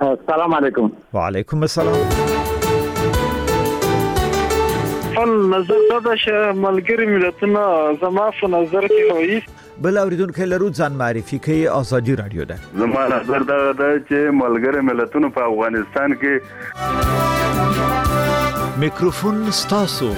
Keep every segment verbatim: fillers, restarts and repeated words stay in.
السلام علیکم. وعلیکم السلام. فل نظر دا چې ملګری ملتونه زما په نظر کې وایي بل اوریدونکو لرو ځان معرفي کوي ازادي رادیو ده. زما نظر دا ده چې ملګری ملتونه په افغانستان کې میکروفون ستاسو.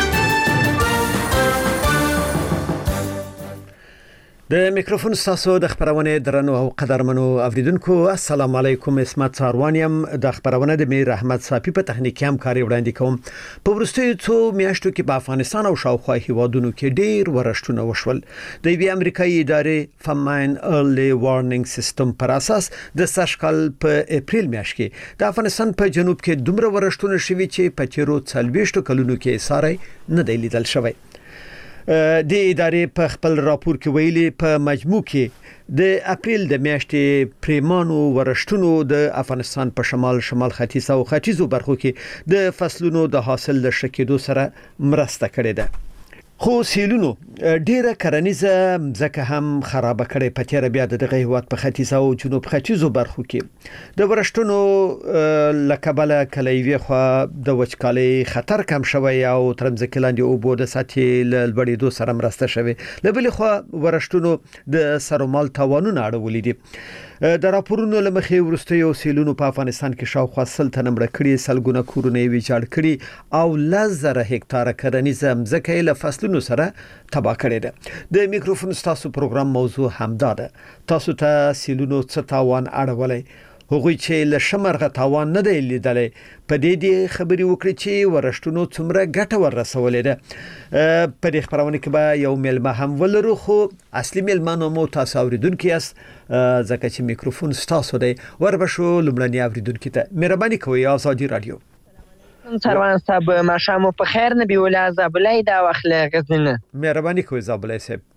د میکروفون ستاسو د خبرونه درنو او قدرمنو اوریدونکو السلام علیکم. اسمت ساروانیم د خبرونه د میر احمد صافی په تخنیکی همکاري وړاندې کوم. په ورستیو څو میاشتو کې په افغانستان او شاوخوا هیوادونو کې ډیر ورشتونه وشول. د وی امریکایي ادارې فماین ارلی وارنینګ سیستم پر اساس د سشکل په اپریل میاشت کې د افغانستان په جنوب کې دومره ورشتونه شوي چې په تیرو څلويشتو کلونو کې ساري نه دی لیدل شوی. د ادارې په خپل راپور کې ویلي په مجموع کې د اپریل د میاشتې پریمانو ورشتونو د افغانستان په شمال شمال ختیځ او ختیځو برخو کې د فصلونو د حاصل د شکېدو سره مرسته کړې ده. خو سیلونو ډیره کرنیزه ځکه هم خراب کړي په تیر بیا د غیوات په ختیځ او جنوب ختیځو برخو کې د ورشتونو لکبله کلیوي خو د وچکالي خطر کم شوی او ترمځکه لاندې او بو د ساتي لړبړېدو سره مرسته شوی. لبلې خو ورشتونو د سرومال توانونه اړولې دي. د راپورونو لمخې ورستیو سیلونو په افغانستان کې شاوخوا سل تنمړه کړي سلګونه کورونه ویجاړ کړي او لزره هکتاره کرنیزه ځکه له فصلونو سره تباہ کړي ده. د میکروفون ستاسو پروګرام موضوع همدا ده. تاسو ته سیلونو څه تاوان اړولای هغوی چې له شمرغه تاوان نه دی لیدلې په دې دې خبري وکړي چې ورشتونو څومره ګټه ورسولې ده. په دې خبرونه کې به یو ملما هم ولرو خو اصلي ملمانو مو تاسو اوریدونکو یاست ځکه چې میکروفون ستاسو دی. وربشو لمړنی اوریدونکو ته مهرباني کوئ ازادي رادیو. سروان صاحب ماشامو په خیر نبی ولا زابلای دا واخله غزنه. مهرباني کوئ زابلای صاحب.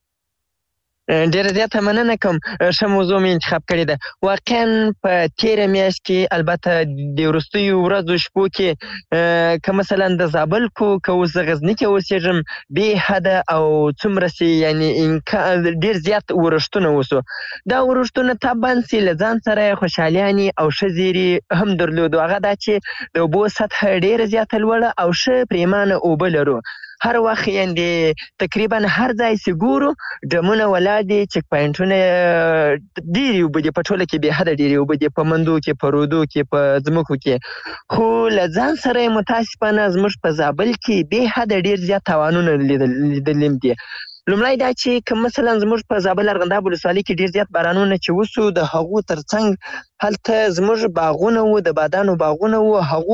ډیر زیاته مننه کوم ش موضوع می انتخاب کړی ده. واقعا په تیر میاشت کې البته د ورستیو ورځو شپو کې که مثلا د زابل کو که اوس غزنی کې اوسېږم به حد او څومره سي یعنی ډیر زیات ورشتونه وسو. دا ورشتونه تابان سي لزان سره خوشحالياني او شزيري هم درلود. هغه دا چې د بو سطح ډیر زیات لوړ او ش پریمانه او بلرو هر وخت یاندې تقریبا هر ځای سګورو دمونه ولادي چک پاینټونه ډیری وبدي په ټوله کې به حد ډیری وبدي په مندو کې په رودو کې په زمکو کې خو لزان سره متاسفانه زموږ په زابل کې به حد ډیر زیات توانونه لیدل دي. لومړی دا چې کوم مثلا زموږ په زابل ارغنداب ولسوالۍ کې ډیر زیات بارانونه چې وسو د هغو ترڅنګ هلته زموږ باغونه وو د بادانو باغونه وو هغو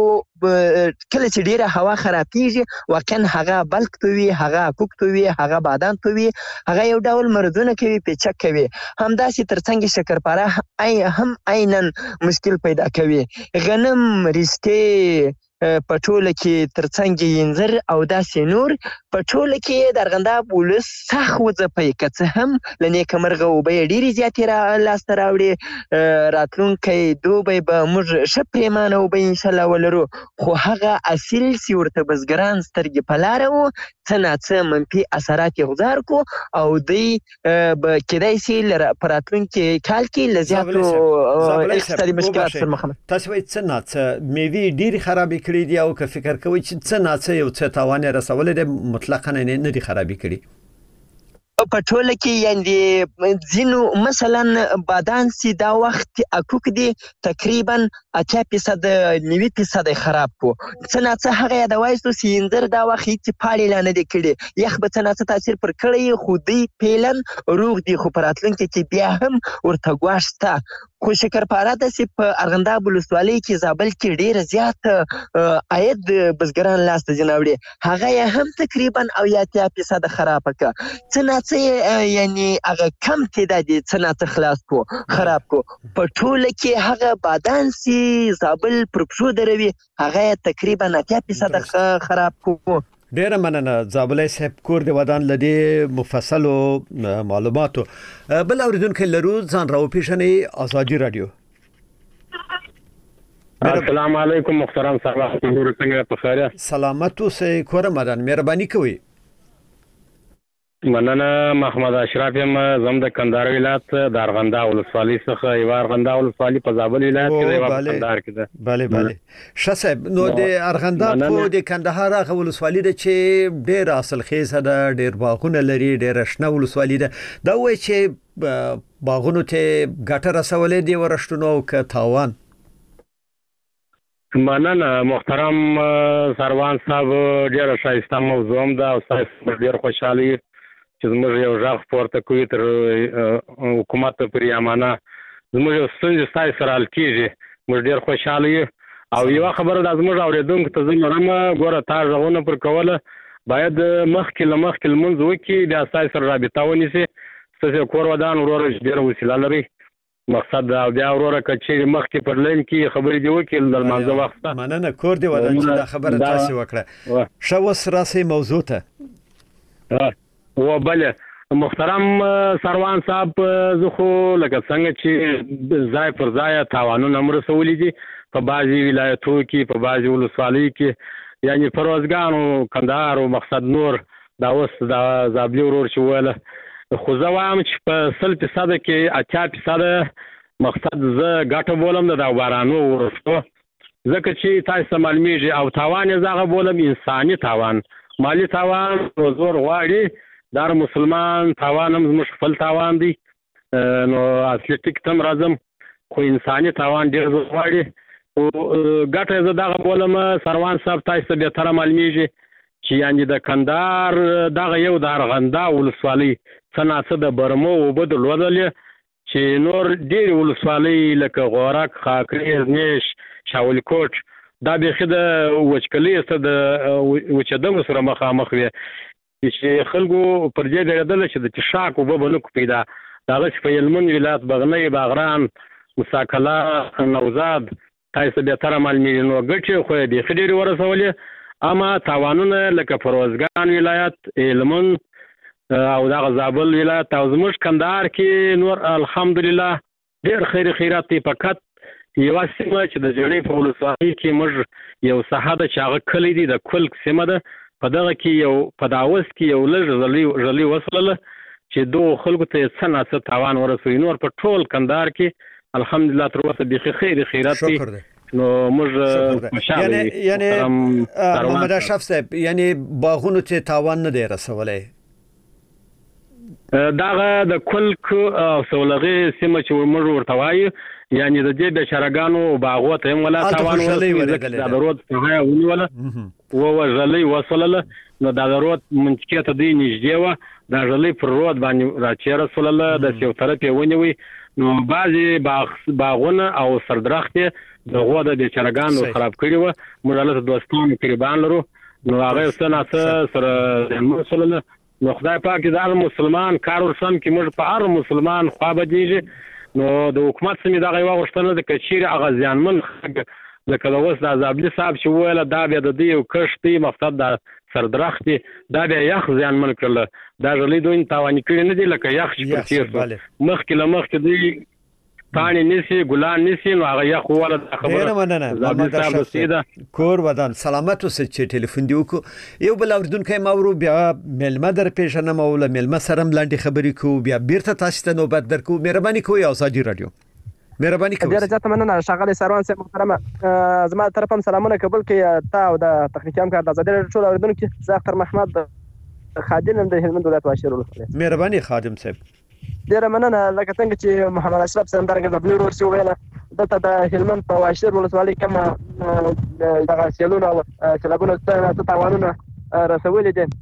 کله چې ډیره هوا خرابېږي واقعا هغه بلک توي هغه کوک توي هغه بادام توي هغه یو ډول مرزونه کوي پیچک کوي همداسې ترڅنګ شکرپاره ای هم عینن مشکل پیدا کوي. غنم رښتې په ټوله کې ترڅنګ انځر او داسې نور په ټوله کې د ارغنداب ولس سخ وځپي که څه هم له نیکه مرغه اوبه ډېرې زیاتې را لاسته راوړي راتلونکی دوبی به موږ ښه پرېمانه اوبه انشاءالله ولرو خو هغه اصیل سي ورته بزګران سترګې په لاره وو څه ناڅه منفي اثرات یې غذار کو او دوی به کیدای سي په راتلونکي کال کې له زیاتو اقتصادي مشکلات سره مخامخ. تاسو وایئ څه ناڅه مېوې ډېرې خرابې کړي دي او که فکر کوئ چې څه ناڅه یو څه تاوان یې رسولی دی مطلقاً نه دي خرابې کړي. په ټوله کې یعنې ځینو مثلا بادان سي دا وخت اکوک دي تقریبا اتیا فیصد نوي فیصد خراب کو څه ناڅه هغه یادوای سو چې انځر دا وخت هیڅ پاڼې لا نه دي کړي یخ به څه ناڅه تاثیر پر کړی خو دوی فعلا روغ دي خو په راتلونکي کې بیا هم ورته ګواښ شته. خو شکرپاره داسې په ارغنداب ولسوالۍ کې زابل کې ډېره زیات عاید بزګران لاسته ځي راوړي هغه یې هم تقریبا اویا اتیا فیصده خرابه کړه. څه ناڅه یعنی هغه کم تعداد یې څه ناڅه خلاص کو خراب کو په ټوله کې هغه بادان سي زابل پر پښو دروي هغه یې تقریبا اتیا فیصده خراب کو. ډیره مننه زابلای صاحب کور دی ودان لدی مفصلو معلوماتو. بل اوریدونکو لرو ځان راو پیښنې ازادي رادیو. السلام علیکم محترم صاحب څنګه په خیر؟ سلامت اوسئ کور مدان مهرباني کوئ. مننه محمد اشرف یم زم د کندهار ولایت د ارغنده ولسوالۍ څخه یو ارغنده ولسوالۍ په زابل ولایت کې دی په کندهار کې ده bale bale شاسب نو د ارغنده په د کندهار هغه ولسوالۍ ده چې ډېر اصل خیزه ده ډېر باغونه لري ډېر شنه ولسوالۍ ده دا وایي چې باغونو ته ګټه رسولې دی ورشتونو ک تاوان مننه محترم سروان صاحب ډېر ښایسته موضوع هم ده او تاسو ډېر خوشاله یې چې زموږ یو ژغ پورته کوي تر حکومت پورې امانه زموږ یو ستونزې ستاسو سره حل کېږي موږ ډېر خوشاله یو او یو خبره ده زموږ اورېدونکو ته زه لرم ګوره تا غوونه پر کوله باید مخکې له مخکې لمونځ وکړي بیا ستاسو سره رابطه ونیسي ستاسو کور ودان وروره ډېره وسیله لري مقصد دا بیا وروره کچې مخکې پر لین کې خبرې دی وکړي د لمانځه وخت مننه کور دی ودان چې دا خبره تاسو وکړه شو وس راسي موضوع ته و بله محترم سروان صاحب زه خو لکه څنګه چې ځای پر ځای تاوانونه هم رسولي دي په بعضې ولایتونو کې په بعضې ولسوالیو کې یعنې په روزګانو کندهار او مقصد نور دا اوس دا زابلي ورور چې وویله خو زه وایم چې په سل فیصده کې اتیا فیصده مقصد زه ګټه بولم د دا بارانو وروستو ځکه چې تاسو ته معلومیږي او تاوان یې زه هغه بولم انساني تاوان مالي تاوان زور غواړي دا مسلمان تاوان هم زموږ خپل تاوان دی نو اتلټیک تم راځم خو انساني تاوان ډېر زور غواړي او ګټه یې زه دغه بولم سروان صاحب تاسو ته بهتره معلومیږي چې یعنې د کندهار دغه یو د ارغنده ولسوالۍ څه ناڅه د برمو اوبه درلودلې چې نور ډېرې ولسوالۍ لکه غورک خاکریز نیش شاولکوټ دا بیخي د وچکلۍ څخه د وچېدنو سره مخامخ وي چې خلکو پر دې ډېرېدله چې د څښاک اوبه به نه پیدا د هغسې په هلمند ولایت بغنۍ باغران مساکله نوزاد تاسو بهتره معلومیږي نو ګټې خو یې بیخي ډېرې ورسولې اما تاوانونه لکه په روزګان ولایت هلمند او دغه زابل ولایت او زموږ کندهار کې نور الحمدلله ډېر خیر خیرات دی فقط یوه سیمه چې د جړۍ په ولسوالۍ کې موږ یو ساحه ده چې هغه کلی دی د کلک سیمه ده په دغه کې یو په داوس کې یو لږ ژلۍ وسولله چې دغو خلکو ته یې څه ناڅه تاوان ورسوي نور په ټول کندهار کې الحمدلله تر اوسه بیخي خیر خیرات دی نو موږ خوشاله یعنی محمد اشرف صاحب یعنی باغونو ته تاوان نه دی رسولی دغه د کلک او سولغې سیمه چې موږ ورته وایو یعنی د دې بشرګانو باغو ته هم ولا تاوان ورسوي دا د رود څخه ونیوله و ژلۍ وسولله نو دا د رود منطقې ته دوی نږدې وه دا ژلۍ پر رود باندې راچېرسولله داسې یو طرف یې ونیوی نو بعضې باغونه او سردرختې د غوا د بېچارهګانو خراب کړي وه موږ هلته دوستان قریبان لرو نو هغه یو څه ناڅه سره زیانمن شولله نو خدای پاک د هر مسلمان کار ورسم کې موږ په هر مسلمان خوا بدېږي نو د حکومت څخه مې دغه یوه غوښتنه ده که چیرې هغه زیانمن خلک لکه د اوس د زابلي صاحب چې وویله دا بیا د دوی یو کښت دی مقصد دا سردرخت دی دا بیا یخ زیانمن کړله دا ژلۍ دوی تاواني کړي نه دي لکه یخ چې پر تېر شو مخکې له مخکې دوی پاڼې نیسي ګلان نیسي نو هغه یخ وواله دا خبره مننه محمد اشرف کور ودان سلامت اوسه چې ټلیفون دی وکړو یو بل اورېدونکی ما ورو بیا میلمه در پیژنم او له میلمه سره هم لنډې خبرې کوو بیا بیرته تاسو ته نوبت درکوو مهرباني کوئ ازادي راډیو مهرباني کوئ ډېره زیاته مننه ښاغلی سروان صاحب محترمه زما د طرف هم سلامونه قبول کړئ تا او د تخنیکي همکار د ازادي راډیو ټول اورېدونکي زه اختر محمد خادم یم د هلمند ولایت واشیر ولسوالۍ مهرباني خادم صاحب ډېره مننه لکه څنګه چې محمد اشرف صاحب همدارنګه زابلي ورور چې وویله دلته د هلمند په واشیر ولسوالۍ کومه دغه سیلونه او سیلابونه څه تاوانونه رسولي دي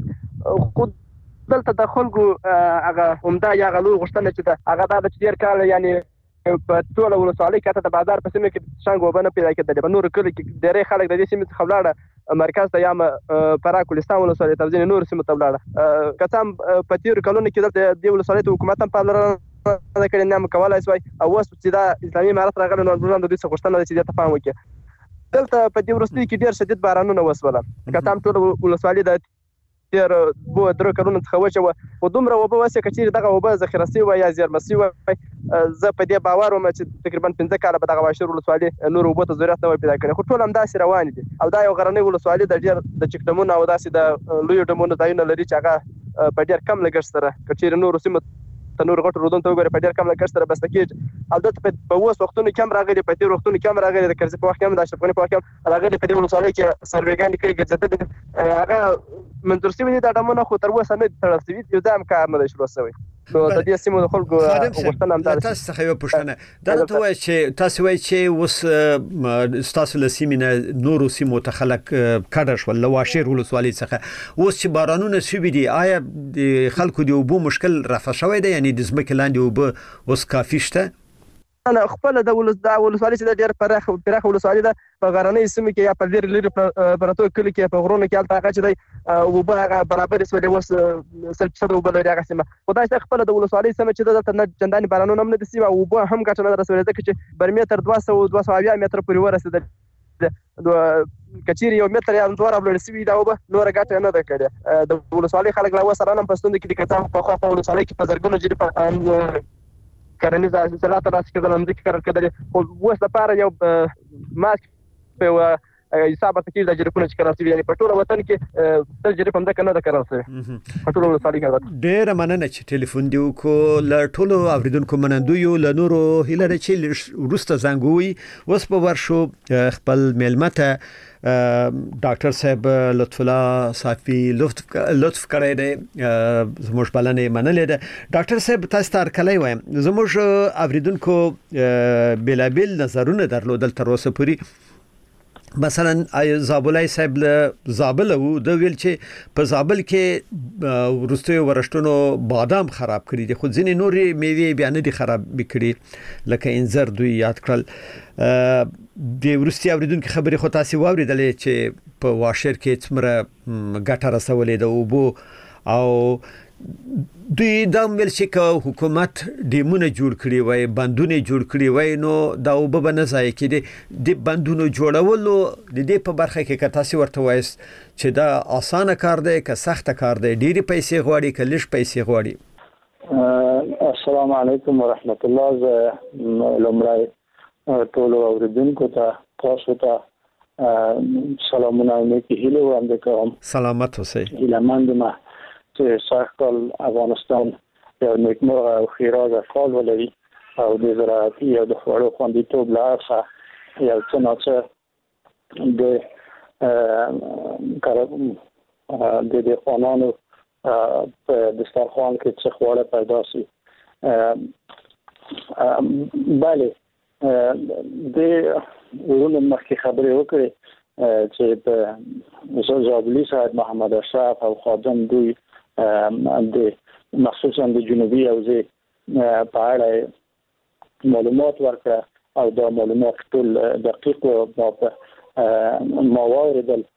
خو دلته د خلکو هغه عمده یا هغه لوی غوښتنه چې ده هغه دا ده چې ډېر کال یعنې په ټوله ولسوالۍ کې حتی د بازار په سیمه کې شنګ اوبه نه پیدا کېدلې په نورو کلیو کې ډېری خلک د دې سیمې څخه ولاړه مرکز ته یا فراه کوهستان ولسوالۍ ته ځینې نورو سیمو ته ولاړه که څه هم په تېرو کلونو کې دلته دې ولسوالۍ ته حکومت هم پاملرنه نه کړې نه هم کولی شوی او اوس چې دا اسلامي امارت راغلی نو د دوی څخه غوښتنه ده چې دې ته پام وکړي دلته په دې وروستیو کې ډېر شدید بارانونه وشوله که څه هم ټوله ولسوالۍ د تېر دوه درې کلونو څخه وچه وه خو دومره اوبه وسوې که چېرې دغه اوبه ذخیره شوې وای یا زیرمه شوې وای زه په دې باور وم چې تقریبا پنځه کاله به دغه واشیر ولسوالۍ نورو اوبو ته ضرورت نه وای پیدا کړی خو ټول همداسې روانې دي او دا یو غرنۍ ولسوالۍ د ډېر د چک ډمونو او داسې د لویو ډمونو ځایونه لري چې هغه په ډیر کم لګښت سره کچېر نور سیمه تنور غټ رودون ته وګوري په ډیر کم لګښت سره بس کېږي البته په اوس وختونو کې هم راغلي په تیر وختونو کې هم راغلي د کرزي په وخت کې هم د اشرف غني په وخت کې راغلي په دې ولسوالۍ کې سروېګان کوي ګرځېدل هغه منظور شوی دی دا ډمونه خو تر اوسه نه تړل شوی یو دام کار نه دی شروع شوی نو د دې سیمو د خلکو غوښتنه هم ده تاسو څخه یو پوښتنه دا ته وایي چې تاسو وایي چې اوس تاسو له سیمې نورو سیمو ته خلک کډه شول له واشیر ولسوالۍ څخه اوس چې بارانونه شوي دي آیا د خلکو د اوبو مشکل رفع شوی دی یعنی د ځمکې لاندې اوبه اوس کافي شته انا خپل د ولس د ولسوالۍ چې د ډیر پراخ پراخ ولسوالۍ ده په غرنۍ سیمه کې یا په ډیر لري پراتو کلی کې په غرونو کې الته هغه چې دی او به برابر سوي وس سل څه وبل لري هغه سیمه خدای ته خپل د ولسوالۍ سیمه چې د نه جنداني بارانونه هم نه دي سیمه او به هم ګټه نه رسولې ده چې برمیتر دوه سوه دوه سوه متر پورې ورسېده د کچيري یو متر یا دوه رابل سوي دا وبه نور ګټه نه ده کړې د ولسوالۍ خلک لا وسره نه پستون کې د کتاب په خوا په ولسوالۍ کې په زرګونو جری په کرنیزه حاصلات راځي چې د لمدې کار کړل خو اوس لپاره یو ماسک په حساب ته کې د جریپونو چې کار کوي یعنی په ټول وطن کې تل جریپ هم ده کنه د کار کوي په ټول وطن کې ډېر مننه چې ټلیفون دی کو ل ټولو اوریدونکو منندو یو ل نورو هیله چې ورسته زنګوي وس په ورشو خپل میلمته ډاکټر صاحب لطف الله صافي لطف لطف کړی دی زموږ بلنې منلې ده ډاکټر صاحب تاسو تر کله وایم زموږ اوریدونکو بلابل نظرونه درلودل تر اوسه پوری مثلا زابلای صاحب له زابل وو د ویل چې په زابل کې ورستوي ورشتونو بادام خراب کړي دي خو ځینې نورې میوې بیا نه دي خراب کړي لکه انځر دوی یاد کړل د ورستي اوریدونکو خبرې خو تاسو واوریدلې چې په واشر کې څومره ګټه رسولې ده او بو او دوی دا ویل چې حکومت ډیمونه جوړ کړي وای بندونه جوړ کړي وای نو دا وب نه ځای کړي د بندونو جوړولو د دې په برخه کې کتاسي ورته وایست چې دا اسانه کار دی که سخت کار دی ډېری پیسې غواړي که لږ پیسې غواړي السلام علیکم ورحمت الله لمړی ټول اوریدونکو ته تاسو ته سلامونه نیکی هیله وړاندې کوم سلامت اوسئ هیله‌مند ما چې ساکل افغانستان یو نیکمرغه او خیرازه کال ولري او د زراعتي او د خوړو خوندیتوب لپاره یو څه ناڅه د د د قانونو په دسترخوان کې څه خواړه پیدا شي bale د ورونو مخکې خبرې وکړې چې په زابلی صاحب محمد اشرف او خادم دوی د مخصوصا د جنوبي حوزې په اړه معلومات ورکړه او دا معلومات ټول دقیق او ما واوریدل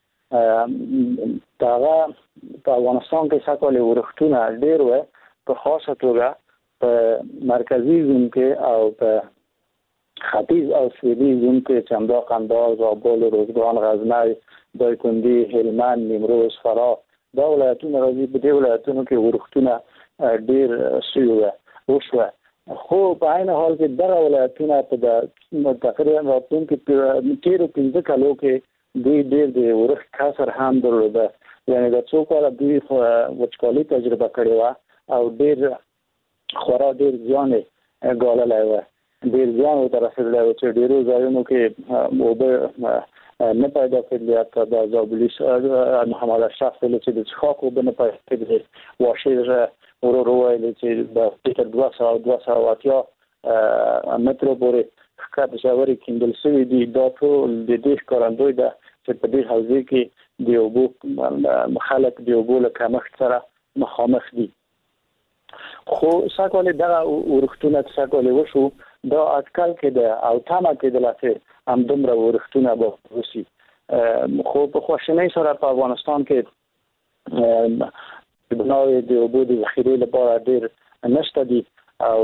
داغه په افغانستان کې ساکولې ورښتونه ډېر و په خاصه توګه په مرکزی زون کې او په ختیځ او سویلي زون کې چې همدا قندهار زابل روزګان غزنی دایکنډي هلمند نیمروز فراه دا ولایتونه راځي په دې ولایتونو کې ورښتونه ډېر سوي وشوه خو په عین حال کې دغه ولایتونه په تقریبا راتلونکي تیرو پنځه کالو کې دوی ډېر د ورښت کسر هم درلوده یعنی د څو کاله دوی وچکالي تجربه کړې وه او ډېر خورا ډېر زیان یې ګاللی وه ډېر زیان ورته رسېدلی و چې ډېرو ځایونو کې اوبه نه پیدا کېدلی حتی د زابلي محمد اشرف ویلي چې د څښاک اوبه نه پیدا کېدلی واشیر ورو ویلي چې د تر دوه سوه دوه سوه اتیا مترو پورې ښکته ژورې کیندل شوي دي دا ټول د دې ښکارندوی ده چې په دې حوزې کې د اوبو خلک د اوبو له کمښت سره مخامخ دي خو ساکولې دغه ورښتونه چې ساکولې وشو دا اټکل کې ده او تمه کېدله چې همدومره ورښتونه به وشي خو په خواشینۍ سره په افغانستان کې بناوې د اوبو د ذخیرې لپاره ډېر نشته دي او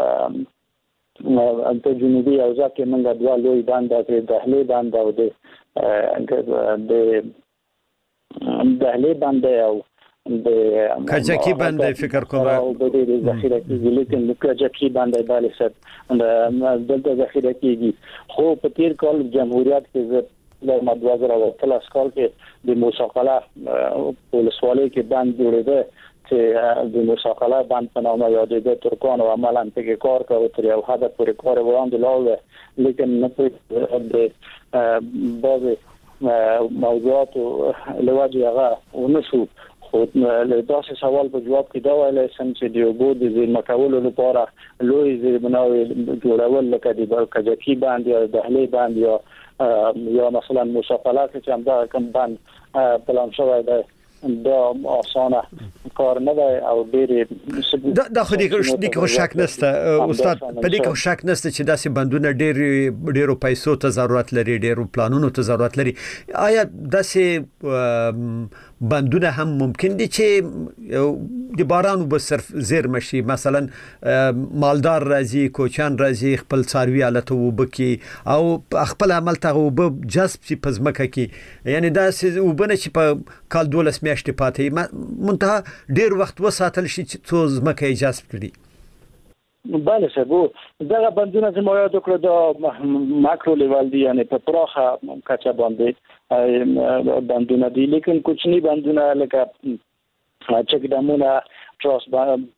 په جنوبي حوزه کې موږ دوه لوی بند د دهلې بند او د دهلې بند او د کجکی بند فکر کوم او د دې ذخیره کې لیکن د کجکی بند د لسد دلته ذخیره کېږي خو په تیر کال جمهوریت کې د مدوازر او تلاس کال کې د موساقله ولسوالۍ کې بند جوړېده چې د مساقله بند په نامه یادېده ترکانو عملاً پکې کار کوي تر یو حد پورې کار وړاندې لاړ لیکن نه په بعض موضوعات لوجه هغه ونشو خو له تاسو سوال په جواب کې دا ویل سم چې د اوبو د زیرمه کولو لپاره لوی زیرمناوي جوړول لکه د کجکی باندې یا دهلي باندې یا یا مثلا مساقله چې هم دا کوم باندې پلان شوی دی دا آسانه کار نه دی او ډېر دا د خو دې کې شک نشته استاد په دې کې شک نشته چې داسې بندونه ډېر ډېرو پیسو ته ضرورت لري ډېرو پلانونو ته ضرورت لري آیا داسې بندونه هم ممکن دي چې د باران وب صرف زیر مشي مثلا مالدار راځي کوچان راځي خپل څاروي حالت وبکي او خپل عمل ته وب جذب شي پزمکه کې یعنی دا وبنه چې په کال دولس میاشتې پاتې منتها ډیر وخت وساتل شي چې څو زمکه جذب کړي بله سبو دغه بندونه چې ما یاد کړو د ماکرو لیول دي یعنی په پراخه کچه باندې بندونه دي لیکن کوچنی بندونه لکه چک ډامونه تراس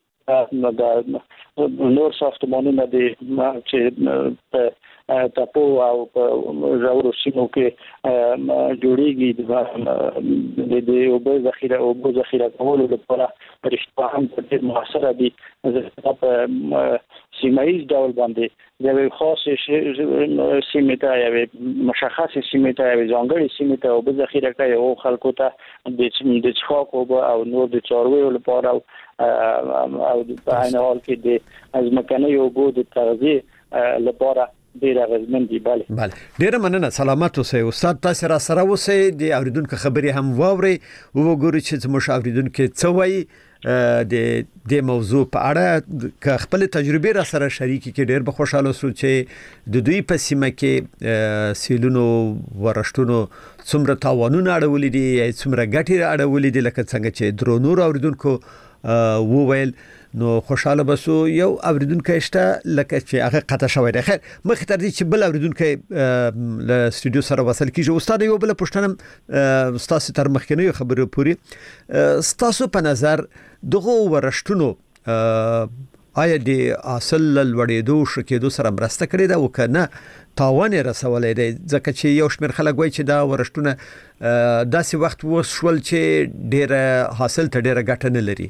باندې نور ساختمانونه دي چې په تاسو او زاورو سیمو کې جوړیږي د د اوبو ذخیره اوبو ذخیره کولو لپاره پرشتہ هم په موثره دي په سیمایي ډول باندې د خاص سیمه ته یا مشخص سیمه ته یا ځانګړي سیمه ته اوبو ذخیره کوي او خلکو ته د د څښاک اوبو او نور د څارویو لپاره او په عین حال کې د ازمکني اوبو د تغذیه لپاره ډیر غزمن دی bale bale ډیر مننه سلامت اوسئ استاد تاسو را سره اوسئ د اوریدونکو خبري هم واوري او وګورئ چې زموږ اوریدونکو څه وایي د د موضوع په اړه ک خپل تجربه را سره شریکي کې ډیر به خوشاله سو چې د دوی په سیمه کې سیلونو ورشتونو څومره تاوانونه اړولې دي څومره ګټې اړولې دي لکه څنګه چې درونور اوریدونکو وو ویل نو خوشاله بسو یو اوریدونکو شته لکه چې هغه قطع شوی دی خیر مخ تر دې چې بل اوریدونکو له استودیو سره وصل کیږي استاد یو بل پښتنه استاد تر مخکنی خبرو پوری استاسو په نظر دغه ورشتونو آیا د اصل لوړېدو شکېدو سره مرسته کړې ده او کنه تاوان رسولې ده ځکه چې یو شمېر خلک وایي چې دا ورشتونه داسې وخت وشول چې ډېر حاصل ته ډېر ګټه نه لري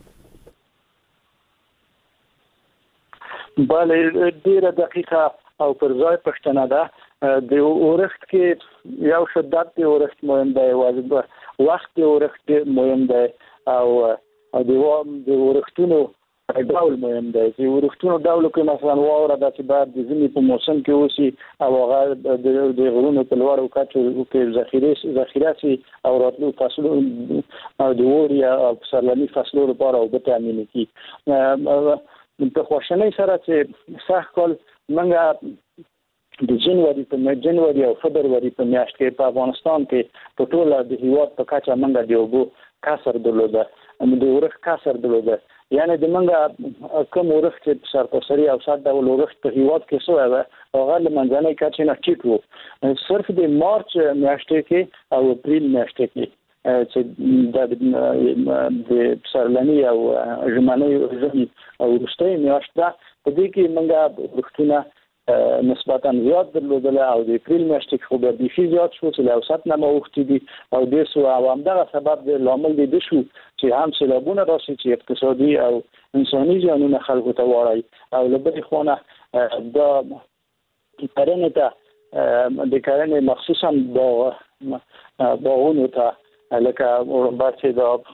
bale ډیره دقیقه او پر ځای پښتنه ده د اورښت کې یو شدت د اورښت مهم دی واجب وخت د اورښت مهم دی او د اورښتونو ډول مهم دی چې اورښتونو ډول کې مثلا واوره د چې بعد د ژمي په موسم کې اوسي او هغه د غرونو په لوړو کچو کې ذخیره ذخیره سي او راتلو فصلو او د ووري او پسرلني فصلو لپاره او د تامین کی په خوشنۍ سره چې سخت کول منګه د جنوري په جنوري او فبروري په میاشت کې په افغانستان کې په ټوله د هیواد په کچه منګه دی اوبو کسر درلوده د ورخ کسر درلوده یعنی د منګه کوم ورخ چې سرتاسري او صد ډول ورخ په هیواد کې سو هغه له منځنۍ کچې نه ټیټ وو صرف د مارچ میاشت کې او اپریل میاشت کې چې د سرلنی او ژمنی او وروستۍ میاشت ده په دې کې موږ وختونه نسبتاً زیات درلودل او د اپریل میاشت کې خو به ډېر زیات شو چې له اوسط نه مخکې دي او د سو عوامدغه سبب د لامل دي شو چې هم سیلابونه راشي چې اقتصادي او انساني زیانونه خلکو ته واړي او له بلې خوا دا کرنې ته د کرنې مخصوصاً با باغونو ته لکه باسي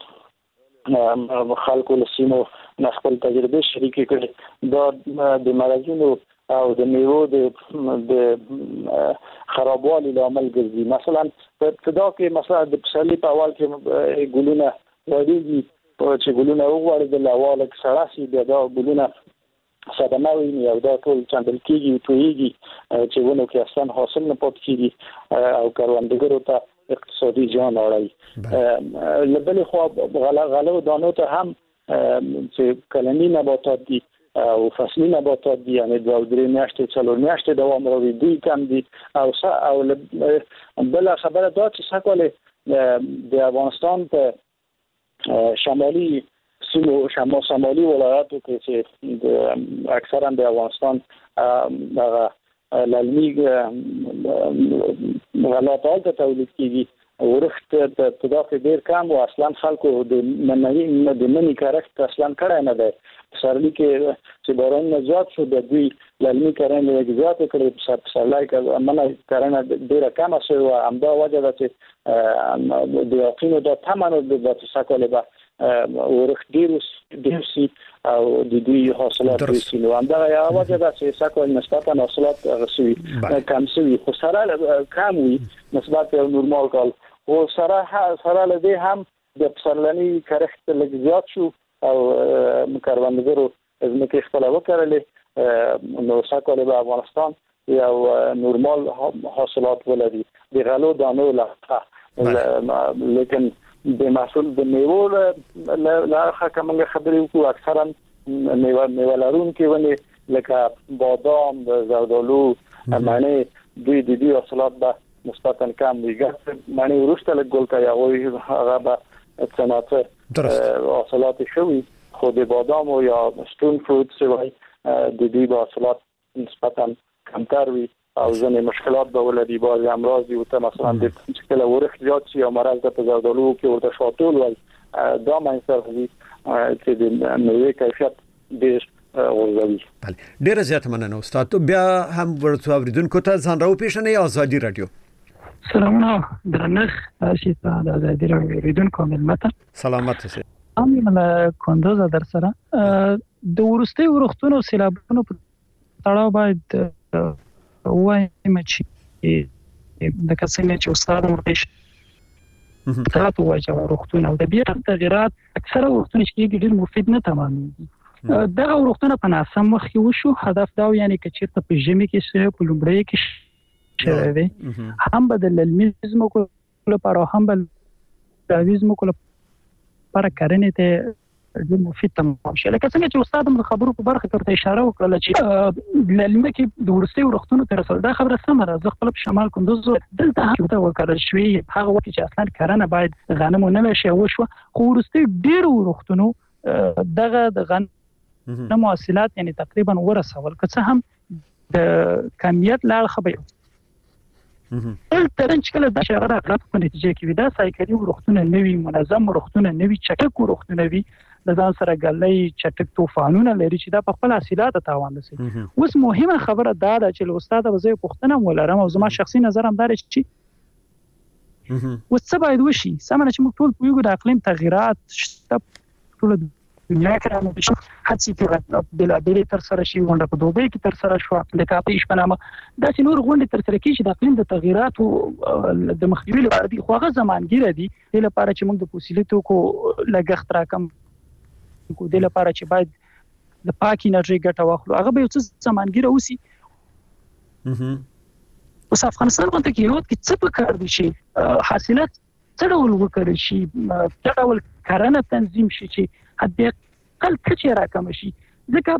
دا خلکو له سیمو خپل تجربه شریکې کړي دا د مرزونو او د میوو د خرابوالي لامل ګرځي مثلا په ابتدا کې مثلا د پسرلي په اول کې ګلونه وړيږي چې ګلونه وغوړېدل اول کې سړه سي بیا دا ګلونه صدمه ویني او دا ټول چاندل کېږي تویږي چې ونه کې اصلا حاصل نه پات کېږي او کروندګرو ته اقتصادي زیان اړوي لبل خو غلو دانو ته هم چې کلنی نباتات دي او فصلي نباتات دي یعنی د درې میاشتې څلور میاشتې دوام لري دوی کم دي او او بل خبره دا چې څنګه د افغانستان په شمالي سیمو شمالي ولایاتو کې چې اکثرا د افغانستان دغه للمي غلطات تولید کیږي ورخت په دغه ډیر کم او اصلا خلکو د منني د منني کارکټ اصلا کړه نه ده سرلی کې چې باران نه زیات شو د دوی للمي کارن له زیات کړي په سرلای کې مننه کارن ډیره کم شو او همدا وجه ده چې د یقینو د تمنو د تساکل به ورخت ډیر ډیر سي او د دوی حاصلات ډیر نو همدا یا وجه ده چې ساکل نسبتا حاصلات غسوي کم شوي خو سره کم وي نسبت یو نورمال کال او سره سره لدی هم د پسرلنی کارخت لږ زیات شو او کاروانګرو زمکه خپل وکړلې نو ساکل به افغانستان یو نورمال حاصلات ولري د غلو دانو لخوا لیکن د محصول د میوه لخوا کومه خبرې وکړو اکثرا میوه میوه لرون کې ونی لکه بادام زردالو معنی دوی د دې حاصلات به مستقن کم دیگه معنی ورشته لګول کا یا وی هغه به صنعت حاصلات شوی خود بادام او یا ستون فروټ سوی د دې حاصلات نسبتا کمتر وي او ځنې مشکلات به ولري بعض امراض او ته مثلا د مشکل ورخ زیات شي او مرض د زردالو کې ورته شاطول وي دا منځ وي چې د میوه کیفیت ډیر ورغوي. بله ډیر زیات مننه استاد بیا هم ورته اوریدونکو ته ځان راو پیښنې ازادي رادیو. سلامونه درنښ شي ته د ازادي رادیو اوریدونکو ملمت سلامت اوسئ. امله کندوز در سره د ورستي ورختونو سیلابونو په تړاو باید وایم چې د کسانو چې استاد مرتش تاسو وایي چې ورختونه او د بیا تغیرات اکثره ورختونه چې ډېر مفید نه تمامېږي. دغه ورختونه په ناسم وخت کې وشو هدف دا یعنی چې چیرته په ژمي کې شوی په لومړی کې شوی هم بدل المزم کو لپاره هم بل تعویض مو کو لپاره کارنه ته د مفید تمام شي. لکه څنګه چې استاد د خبرو په برخه کې اشاره وکړه چې للمه کې د ورستي ورختونو تر رسول دا خبره سمه ده. زه خپل په شمال کندوز دلته هم وکړل شوې هغه وخت چې اصلا کارنه باید غنمو نه شي وشو خو ورستي ډیر ورختونو دغه د غن نو مواصلات یعنی تقریبا ورسول که څه هم د کمیت لار خبره ال ترنج کله د شغله غلط په نتیجه کې ودا سایکلي ورختونه نوي منظم ورختونه نوي چټک ورختونه وي د ځان سره غلې چټک طوفانونه لري چې دا په خپل حاصلات تاوان رسي. اوس مهمه خبره دا ده چې استاد وزې پښتنه ولرم او زما شخصي نظر هم دا چې وڅ باید وشي سمونه چې موږ ټول پویګو د اقلیم تغیرات ټول دنیا کې راځي چې هڅې کوي د لابلې تر سره شي غونډه په دوبۍ کې تر سره شو د کاپیش په نامه دا چې نور غونډه تر سره کیږي د اقلیم د تغیراتو د مخنیوي لپاره دي خو هغه زمانګیره دي د لپاره چې موږ د فوسیلیتو کو لګښت راکم کو د لپاره چې باید د پاکي انرژي ګټه واخلو هغه به یو څه زمانګیره وسی. اوس افغانستان باندې کې یو څه په کار دي چې حاصلات څه ډول وکړي شي څه ډول کارنه تنظیم شي چې حتی کل کچې راکم شي ځکه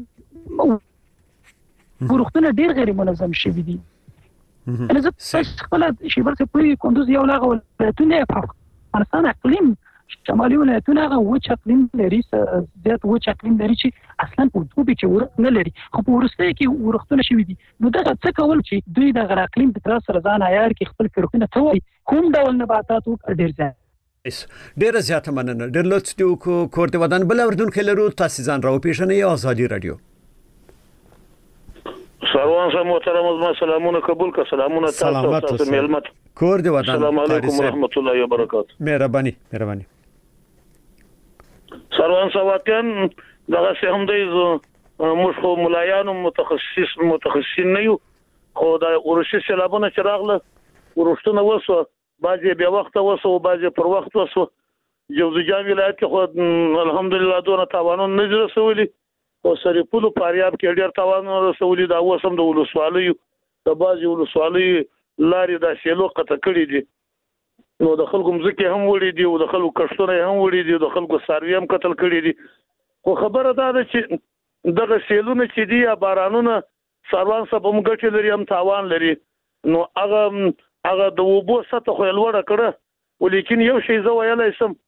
ورختونه ډیر غیر منظم شوي دي. انا زه خپل شي برته په کندوز یو لاغه ولایتونه په افغانستان اقلیم شمالي ولایتونه هغه وچ اقلیم لري زیات وچ اقلیم لري چې اصلا په دوبي کې ورخ نه لري خو په ورسته کې ورختونه شوي دي. نو دا څه کول چې دوی د غیر اقلیم په تر سره ځان عیار کې خپل کړونه توي کوم ډول نباتات او ډیر ځای ډیر زیات مننه ډیر لوڅ دیو کو کور دی ودان بل اردن کې لرو تاسو ځان راو پیښنه یا ازادي رادیو. سروان صاحب محترم زما سلامونه قبول کا سلامونه تاسو ته ملمت کور دی ودان السلام علیکم ورحمت الله وبرکاته. مهرباني مهرباني سروان صاحب دغه څه هم دی موږ خو ملایانو متخصص متخصصین نه یو خو دا ورشي سلابونه چې راغله ورښتونه وسو بعضی بیا وخت وسو بعضی پر وخت وسو جوزجان ولایت کې خو الحمدلله دونه تاوانونه نه رسولي او سری په پاریاب کې ډېر تاوانونه رسولي دا وسم د ولسوالۍ د بعضی ولسوالۍ لارې د شیلو قطع کړې دي نو د خلکو مزکه هم وړي دي او د خلکو کښتونه هم وړي دي د خلکو ساروي هم قتل کړي دي خو خبره دا ده چې دغه شیلونه چې دي یا بارانونه سروان صاحب هم ګټې لري هم تاوان لري نو هغه هغه د وبو سطح خو لوړه کړه ولیکن یو شی زه ویلای سم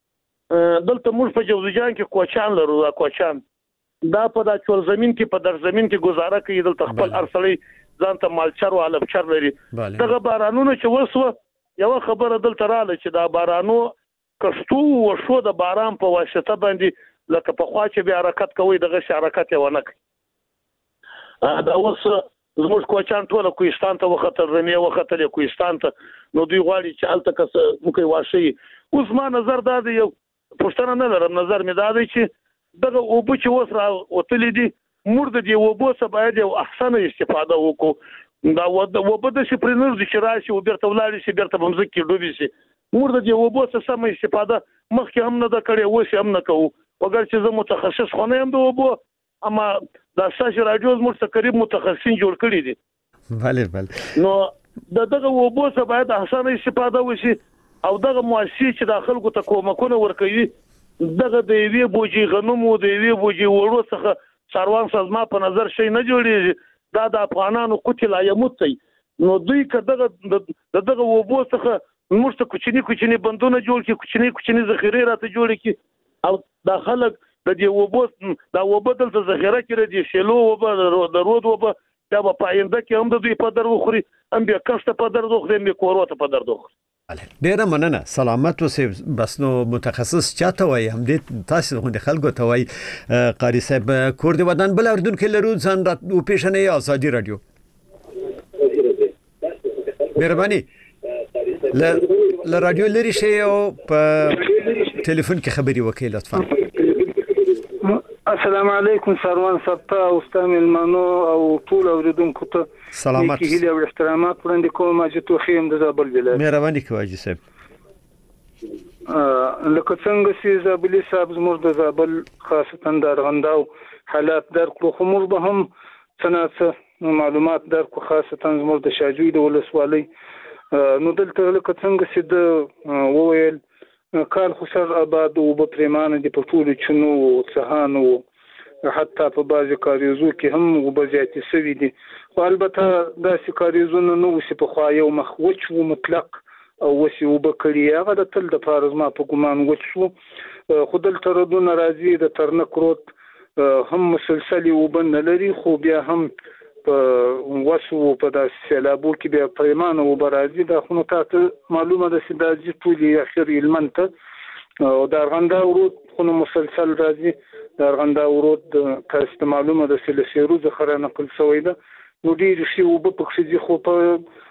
دلته موږ په جوزجان کې کوچان لرو دا کوچان دا په دا چول زمين کې په در زمين کې گزاره کوي دلته خپل ارسلې ځان ته مالچر او علبچر لري دغه بارانونه چې وسو یو خبره دلته رااله چې دا بارانو کښتو او شو د باران په واسطه باندې لکه په خوا چې بیا حرکت کوي دغه حرکت یې ونه کوي دا اوس زموږ کوچان ټول کوهستان ته وختل رمې وختل کوهستان ته نو دوی غواړي چې الته کس موږ واشي اوس ما نظر دا دی یو پښتنه نه لرم نظر مې دا دی چې دغه اوبو چې اوس را وتلې دي مرده دی اوبو څخه باید یو احسن استفاده وکړو دا وبد چې پرنر د شراشي او بیرته ولاړ شي بیرته بمزک کې ډوبي شي مرده دی اوبو څخه سم استفاده مخکې هم نه دا کړی اوس هم نه کوو وګر چې زه متخصص خو نه یم د اوبو اما دا ساش رادیو زموږ څخه قریب متخصصین جوړ کړی دي بله بله نو د دغه اوبو څخه باید احسن استفاده وشي او دغه مؤسسې چې د خلکو ته کومکونه ورکوي دغه د یوې بوجي غنمو د یوې بوجي وړو څخه څاروان سازمان په نظر شي نه جوړیږي دا د افغانانو قتل ایموت نو دوی کداغه دغه اوبو څخه موږ ته کوچنی کوچنی بندونه جوړ کړي کوچنی کوچنی ذخیره راته جوړ کړي او د خلک د دې وبو دا وبدل ته ذخیره کړي دي شلو وب د رود وب دا په آینده کې هم د دوی په در وخوري هم بیا کښته په در وخوري هم کوروته په در وخوري ډیره مننه سلامت اوسې بس نو متخصص چاته وای هم دې تاسو غوډه خلکو ته وای قاری صاحب کور دی ودان بل اردن کې لرو ځان را او پیښنې ازادي رادیو مهرباني ل رادیو لري شی او په ټلیفون کې خبري وکي لطفا السلام علیکم سروان سپتا او استامل منو او ټول اوریدونکو ته سلامات کیږي او احترامات وړاندې کوم چې توخیم د زابل ولایت مهرباني کوي حاجی صاحب لکه څنګه چې زابلی صاحب زموږ د زابل خاصتا د ارغنداو حالات درکړو خو موږ به هم څنګه معلومات درکو خاصتا زموږ د شاجوی د ولسوالۍ نو دلته لکه څنګه چې د وویل کال خسر آباد او بطریمان دي په ټول چنو څهانو حتی په بعضی کاریزو کې هم وبزیاتي سوي دي خو البته دا سکاریزونه نو وسی په خوا یو مخ وچ و مطلق او وسی وبکړی هغه د تل د فارزما په ګمان وچ شو خو دلته ردونه راځي د ترنک روت هم مسلسل وبن لري خو بیا هم په وسو په د سیلابو کې بیا پریمانه وبرازي د خونو ته معلومه ده چې د جټولي اخر المنته او د ارغندا ورود خونو مسلسل راځي د ارغندا ورود تاسو معلومه ده چې لسیرو ذخیره نقل شوی ده نو ډیر شي وب په خصيزي خو په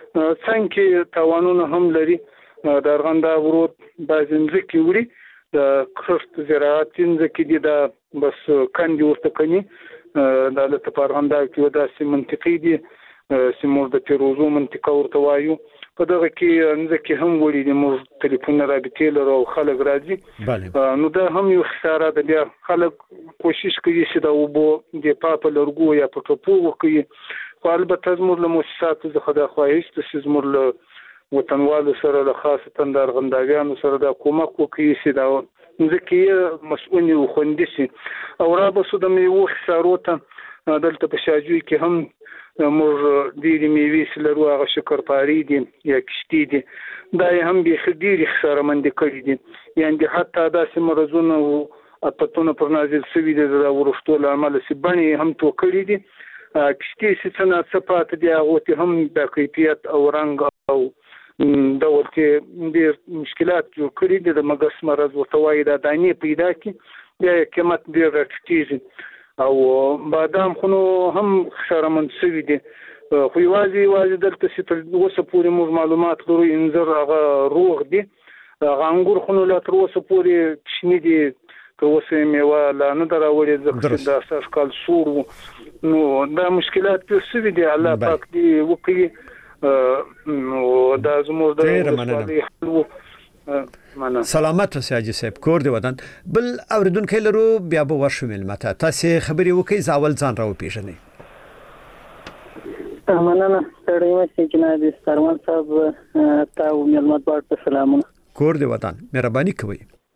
څنګه توانونه هم لري د ارغندا ورود بعض ځکه وړي د خرست زراعتین ځکه دي دا بس کاندي ورته کني دا د پرغندا کې ودا سي منطقي دي سیمور د پیروزو منطقه ورته وایو په دغه کې انځکه هم وړي د مو ټلیفون رابطې لرو خلک راځي نو دا هم یو خساره ده بیا خلک کوشش کوي چې دا وبو د پاپ لرګو یا په ټوپو وکړي خو البته زموږ له مؤسساتو څخه د خواهش د زموږ له وطنوالو سره له خاصه د ارغنداویانو سره د کومک وکړي چې دا ځکه مسؤل او خوندسي او را بسو د میوه خساروته دلته په شاجوی کې هم موږ ډېری میوې سلرو هغه شکرپاري دي یا کشتي دي دا هم به خډيري خساره مند کړی دي یعنی حتی دا سمرزونه او اپتونه پر نازل سوي دي د ورشتول عمل سي بني هم تو کړی دي کشتي سنه صفات دي هغه هم د کیفیت او رنگ او دا ورته ډېر مشکلات جوړ کړي دي د مګس مرز ورتوای دا دانی پیدا کی بیا قیمت ډېر راټیږي او بادام خو هم خساره منسوي دي خو یوازې یوازې دلته چې اوسه پورې موږ معلومات لرو انځر هغه روغ دي هغه انګور خو لا تر اوسه پورې شنی دي که اوسه میوه لا نه دراوړي ځکه دا اساس کال سور نو دا مشکلات په سوي دي الله پاک دې وکړي نو دا زموږ د سلامت اوسه حاجی صاحب کور دی ودان بل اوریدونکو لرو بیا به ورشو ملمته تاسو خبري وکي زاول ځان راو پیژنې مننه ستړي مې جناب سروان صاحب تاسو ملمت ورته سلامونه کور دی ودان مهرباني کوي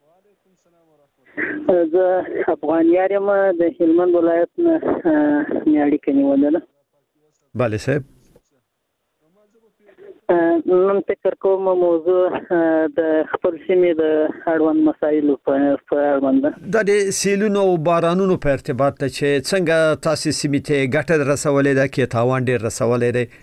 زه افغان یارم د هلمند ولایت نه میاړي کني ودل bale صاحب نن فکر کوم موضوع د خپل سیمې د اړوند مسایلو په اړه ده. د سیلونو او بارانونو په ارتباط ته چې څنګه تاسو سیمې ته ګټه رسولې ده کې تاوان ډیر رسولې ده؟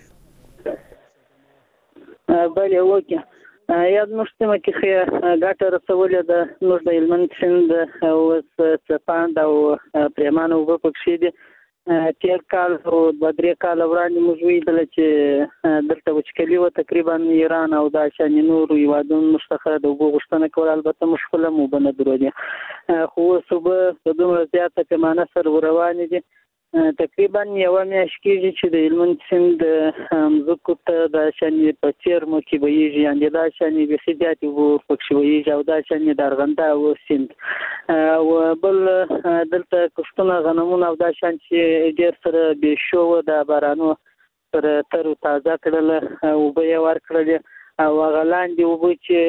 بله وکه یاد مشتمه کې خې ګټه رسولې ده. نو د هلمند سیند او څپاند او پریمانه وب پکې دي. تیر کال او د درې کال وړاندې موږ ویل چې دلته وچکلي و تقریبا ایران او د شان نور یوادون مشتخه د وګ غشتنه کول البته مشکله مو بنه درودي خو صبح د دومره زیاته پیمانه سره روان دي. تقریبا یو میاشت کېږي چې د هلمند سیند مځکو ته د شان په چیرمو کې ویږي یعنې دا شان به خدياتي وو پکې ویږي او دا شان د ارغنده او سیند او بل دلته کوشتونه غنمونه او دا شان چې ډیر سره به شو د بارانو سره تر تازه کړل او به ور کړل او غلاندې وو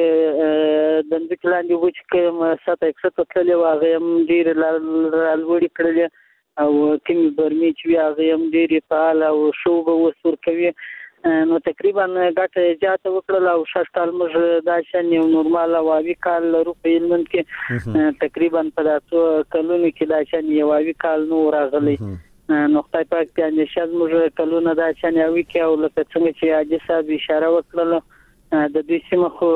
چې د ځکلاندې وو چې کوم ساته اکسته تللی واغې هم ډیر لوړ کړل او کوم برمي چې هغه هم ډېری فعال او شو به وسور کوي. نو تقریبا ګټه جاته وکړل او شاشتال موږ دا شان یو نورمال او اوی کال لرو په هلمند کې تقریبا په تاسو کلونو کې دا شان یو اوی کال نو راغلی. نو خدای پاک دې نشاز موږ کلونه دا شان اوی کې او لکه څنګه چې اجي صاحب اشاره وکړه د دې سیمه خو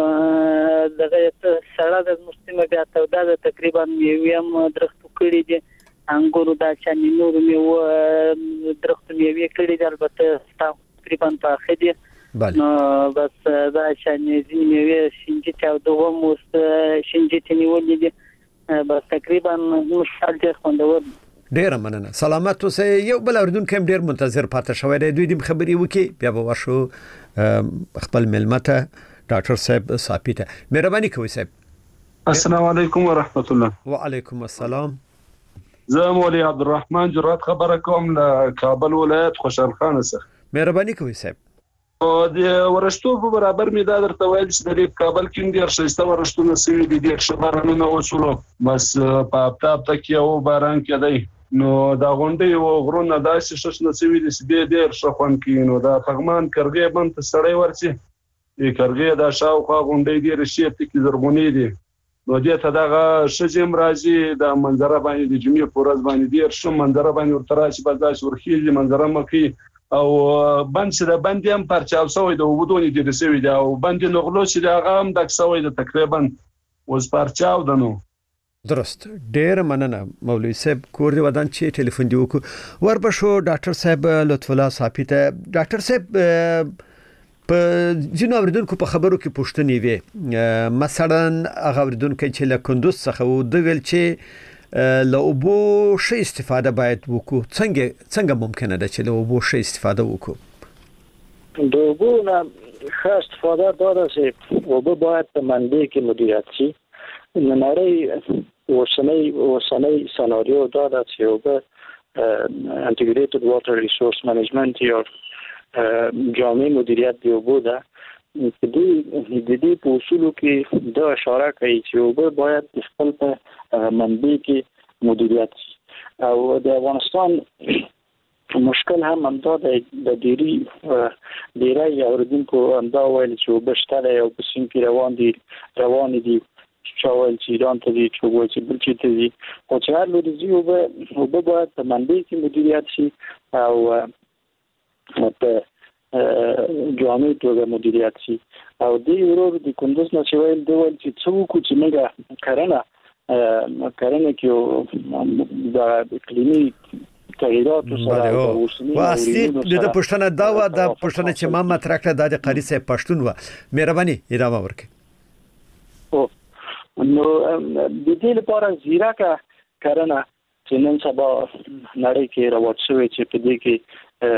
دغه سړه د مستمه بیا ته دا تقریبا یو یم درختو کړی دي انګورو دا چې نور میوه درخت میوه کړي د البته تقریبا په خدي نو بس دا چې میوه شینجی ته دوه موست شینجی ته نیولې دي بس تقریبا مشکل دي خوندور. ډیر مننه. سلامت اوسئ. یو بل اوریدونکو هم ډیر منتظر پاتې شوی دی. دوی دې خبري وکي بیا به ورشو خپل ملمته ډاکټر صاحب صاحب ته. مهرباني کوئ صاحب. السلام علیکم ورحمت الله. وعلیکم السلام. زه مولوی عبدالرحمن جرات خبره کوم له کابل ولایت خوشحال خان څخه. مهرباني کوئ صاحب. او د ورشتو په برابر می دا درته وایي چې د کابل کې ډیر شایسته ورشتونه سوي دي ډیر شبرانونه وصولو بس په اپتاپ تکي او باران کې دی نو دا غونډي او غرونه داسې شش نسوي دي چې ډیر شخون کې نو دا پغمان کرغې بند سړی ورسي ای کرغې دا شاوخوا غونډي ډیر شي ټکی زرغونی دي نو دې ته دغه شجم راځي د منظره باندې د جمعې پورز باندې ډیر شو منظره باندې ورتراشي برداشت ورخیږي منظره مخي او بند سره باندې هم پرچاو سوی د وبدونی د رسوي دا او باندې نغلو چې دا هم د سوی د تقریبا اوس پرچاو دنو. درست. ډیر مننه مولوی صاحب. کور دی ودان چې ټلیفون دی وکړو وربشو ډاکټر صاحب لطف الله صاحب ته. ډاکټر صاحب په ځینو اوریدونکو په خبرو کې پوښتنې وي مثلا هغه اوریدونکو چې له کندوز څخه و د ویل چې له اوبو ښه استفاده باید وکړو. څنګه څنګه ممکنه ده چې له اوبو ښه استفاده وکړو؟ د اوبو نه ښه استفاده دا ده چې اوبه باید په منبع کې مدیریت شي. نړۍ اوسنۍ اوسنۍ سناریو دا ده چې اوبه انټیګریټډ واټر ریسورس منیجمنت یا جامع مدیریت دی اوبو ده. د دې د دې په اصولو کې دا اشاره کوي چې اوبه باید خپل په منبع کې مدیریت شي او د افغانستان مشکل هم همدا دی د ډیری ډیری اوریدونکو همدا ویل چې اوبه شته او په سیند کې روان دي روان دي چاول چې ایران ته دي چې وایي چې بل چې ته دي او چې هر لوري دي اوبه اوبه باید په منبع کې مدیریت شي او په جامع توګه مدیریت شي او دې ورور د کندوز نه چې ویل دی چې څوک چې موږ کرنه کرنه کې د اقلیمي تغیرات سره واسي د پښتنه دا و د پښتنه چې ما مطرح کړه د قاری صاحب پښتون و. مهرباني ادامه ورکړئ. او نو د دې لپاره زیرکه کرنه چې نن سبا نړۍ کې راوړل شوی چې په دې کې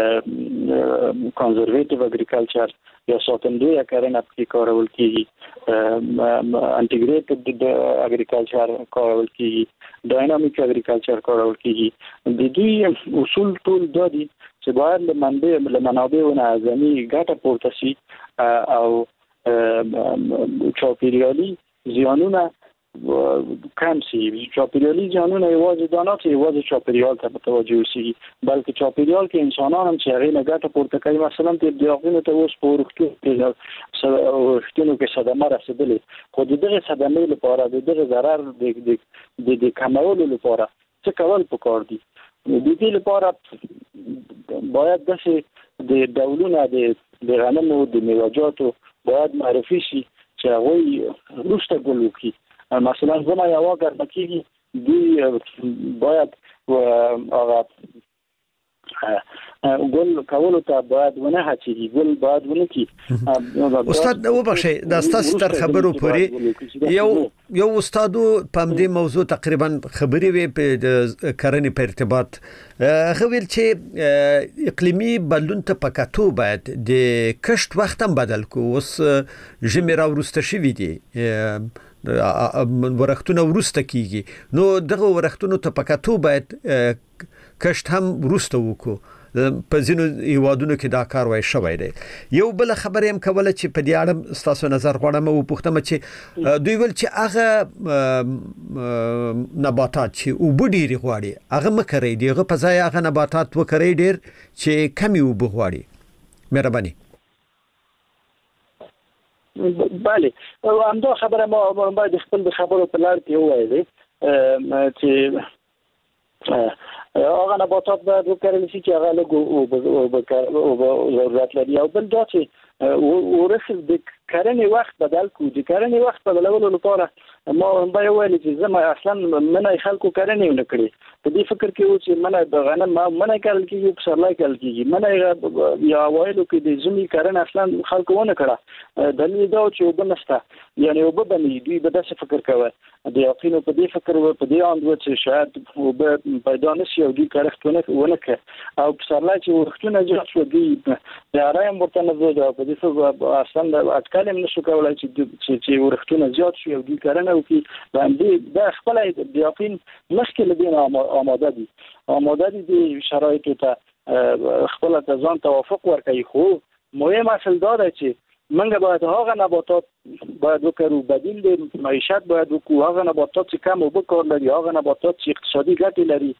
کنزرویټیو اګریکلچر یا ساتندوی کرنه په کارول کیږي انټیګریټډ اګریکلچر کارول کیږي ډاینامیک اګریکلچر کارول کیږي. د دې اصول ټول د دې چې باید له منبع له منابعونو اعظمي ګټه پورته شي او چاپیریالي زیانونه کم شي. چاپیریالي زیانونه یوازې دا نه چې یوازې چاپیریال ته متوجه اوسي بلکې چاپیریال کې انسانان هم چې هغه نه ګټه پورته کوي. مثلا د دیاغونو ته اوس په ورختو کې ورختونو کې صدمه رسیدلې خو د دغه صدمې لپاره د دغه ضرر د د کمولو لپاره څه کول پکار دي. د دې لپاره باید داسې د ډولونه د غنمو د میوه‌جاتو باید معرفي شي چې هغوی وروسته ګل وکړي. مثلا زما یو اگر بکیږي دی باید هغه ګل کولو ته باید ونه هڅېږي ګل باید ونه کی. استاد وبخښئ دا ستاسو تر خبرو پورې یو یو استادو په دې موضوع تقریبا خبرې وي په کرنې په ارتباط هغه ویل چې اقلیمي بدلون ته پکاتو باید د کښت وخت هم بدل کو. اوس ژمي را ورسته شوي دي ورختونه ورسته کیږي نو دغه ورختونو ته پکاتو باید کښت هم ورسته وکړو. په ځینو هیوادونو کې دا کار وای شوی دی. یو بل خبرې هم کوله چې په دې اړه تاسو نظر غواړم او پوښتنه چې دوی ول چې هغه نباتات چې او بډيري غواړي هغه مکرې دی هغه په ځای هغه نباتات وکړي ډیر چې کمی او بغواړي. مهرباني. بله همدا خبره ما باید خپل د خبرو په لار کې وایي چې هغه نباتات باید وکړل شي چې هغه له او ضرورت لري. او بل دا چې ورسره د کرنې وخت بدل کو. د کرنې وخت بدلولو لپاره ما باید ویل چې زما اصلا منه خلکو کرنې نه کړې. په دې فکر کې و چې منه د غنم منه کول کېږي په سرلای کول کېږي منه یا وایلو کې د زمي کرنه اصلا خلکو ونه کړه. دلیل دا چې وبنسته یعنی وببني دوی به داسې فکر کوي د یقینو په دې فکر و په دې اند و چې شاید وب پیدا نشي او دې کارختونه ونه کړ او په سرلای چې ورختونه جوړ شو دي د رایم ورته نه زده په دې څه اصلا اټکل هم نشو کولای چې چې ورختونه زیات شي او دې کرنه او کې باندې د خپل د یقین مشکل دي آماده دي آماده دي د شرایطو ته خپل ته ځان توافق ورکړي. خو مهم اصل دا دی چې منګه باید هغه نباتات باید وکړو بدیل د معیشت باید وکړو. هغه نباتات چې کم اوبه کار لري هغه نباتات چې اقتصادي ګټې لري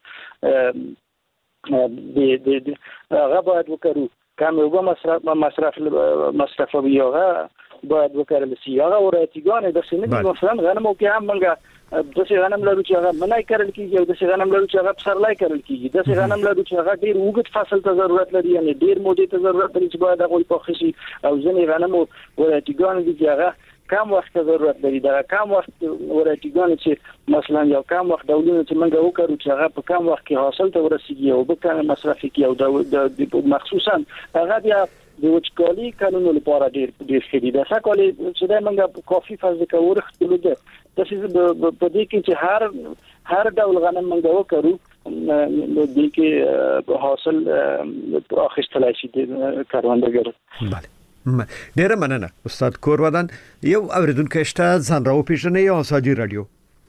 د د هغه باید وکړو. کم اوبه مصرف مصرف مصرفوي هغه باید وکړل شي. هغه ورایتګان د سینې مثلا غنمو کې هم منګه د څه غنم لرو چې هغه منای کړل کیږي او د څه غنم لرو چې هغه پسرلای کړل کیږي. د څه غنم لرو چې هغه ډیر وګت فصل ته ضرورت لري یعنی ډیر مودې ته ضرورت لري چې باید هغه پوښښ شي او ځینې غنم ورایتګان دي چې هغه کم وخت ضرورت لري. دا کم وخت ورایتګان چې مثلا یو کم وخت ډولونه چې موږ وکړو چې هغه په کم وخت کې حاصل ته ورسیږي او به کم مصرف کوي او د مخصوصا هغه بیا د وچکالي قانون لپاره ډیر ډیر ښه دا سکالي چې دا موږ کافي فاز کوورخت لږه د څه په دې کې چې هر هر ډول غنم موږ وکړو نو د کې حاصل اخیستلای شي د کاروندګر. بله ډیره مننه استاد کورودان. یو اوریدونکو شته ځان راو پیژنې یو ساجي رادیو.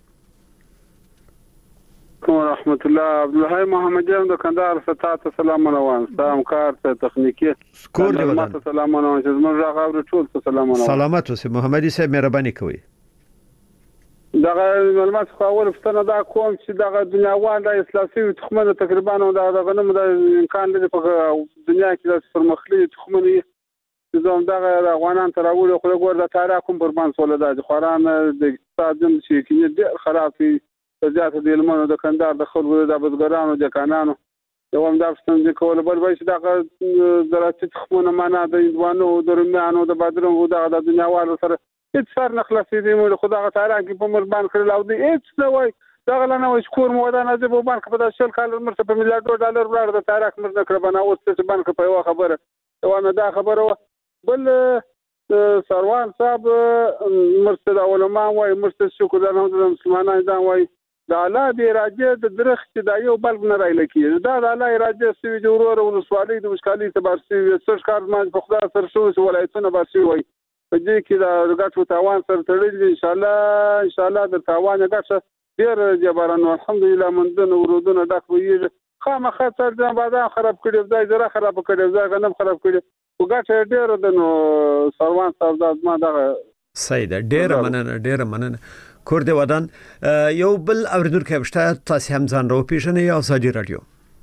ورحمت الله عبدالحی محمدیان د کندهار ستات سلام روان سلام کار ته تخنیکی کور دی ودان سلام روان چې زموږ راغور ټول سلام روان سلامات اوسه محمدي صاحب مهرباني کوي. دغه معلومات خو اول فتنه دا کوم چې دغه دنیاوال د اسلامي تخمنه تقریبا د غنم د امکان لري په دنیا کې د پرمخلي تخمنه زم دغه افغانان تراول خو ګور د تاریخ کوم قربان سول د خوران د اقتصاد چې کې ډېر خراب دي زیات د علمونو د کندهار د خلکو د بزګرانو د کانانو یو هم د افغانستان کول بل وایي چې دغه زراعتي تخمونه معنا د اندوانو د رومیانو د بادرنګو د دنیاوالو سره هیڅ سر نه خلاصې دي موږ خدای تعالی کې په مربان کړل او دې هیڅ نه وای دا غلنه وای شکور مو دا نه د بانک په داسل کال مرته په میلیارډ ډالر ولر د تاریخ مرنه کړ بناو څه بانک په یو خبره یو دا خبره بل سروان صاحب مرتضی علماء وای مرتضی شکر الله د مسلمانانو دا وای د الله دی راځي د درخت د یو بلګ نه راځي لکه دا د الله راځي سوي د ورور او سوالي د مشکالي تبار سوي څه کار ما په خدای سره شو ولایتونه باسي وای په دې کې د غټو تاوان سره تړلې ان شاء الله ان شاء الله د تاوان غټه ډیر جبران الحمدلله مندن ورودونه ډک وي خامخا تر ځان بادام خراب کړي ځای زره خراب کړي ځای غنم خراب کړي وګټه ډیر د نو سروان صاحب د ما دغه صحیح ده. ډېر مننه ډېر مننه. کور دی ودان یو بل اوریدونکو بشته تاسو هم ځان راو پیژنئ یا ازادي رادیو.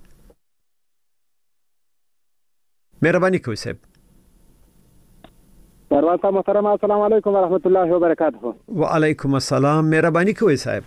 مهرباني کوئ صاحب. سروان صاحب محترم السلام علیکم ورحمت الله وبرکاته. وعلیکم السلام. مهرباني کوئ صاحب.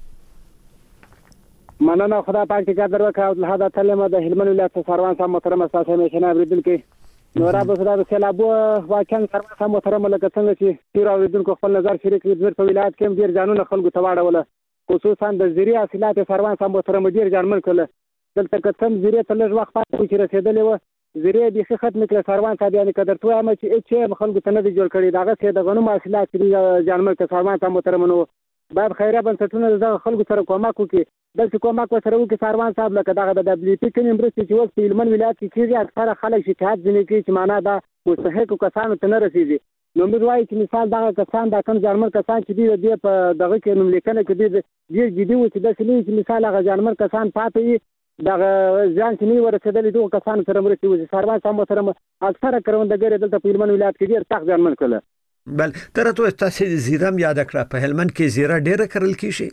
مننه خدا پاک دې قدر وکړي او له هدا تلمه د هلمند ولایت سروان صاحب محترم تاسو همیشه اوریدونکو نو را به صدا د سیلابو واقعا سروان صاحب محترم لکه څنګه چې تیر اوریدونکو خپل نظر شریک کړي په ولایت کې ډیر ځانونه خلکو ته واړول خصوصا د زیری حاصلات سروان صاحب محترم ډیر ځانمن کړل دلته کتم زیری ته لږ وخت پاتې چې رسیدلې و زیری به ښه ختم کړ سروان صاحب یعنی قدر توه هم چې چې خلکو ته نه دی جوړ کړی داغه څه د غنوم حاصلات دې ځانمن کړ سروان صاحب محترم نو باید خیره بنسټونه د خلکو سره کومک وکړي دلته کومک سره وکړي سروان صاحب لکه دغه د دبليو پی کې مرستې چې وس په هلمند ولایت کې کېږي اکثره خلک شکایت ځنې کوي چې معنا دا مستحق کسانو ته نه رسیږي نو موږ وایو چې مثال دغه کسان دا کوم ځانمن کسان چې دي په دغه کې نوم لیکنه کې دي ډېر جدي و چې د سلی چې مثال هغه ځانمن کسان پاتې دغه ځان چې نه ورسېدلې دوه کسان سره مرستې وځي سروان صاحب سره اکثره کروندګر دلته په هلمند ولایت کې ډېر سخت ځانمن کړل. بل تر ته تاسو زیرم یاد کړه په هلمند کې زیره ډیره کرل کیږي.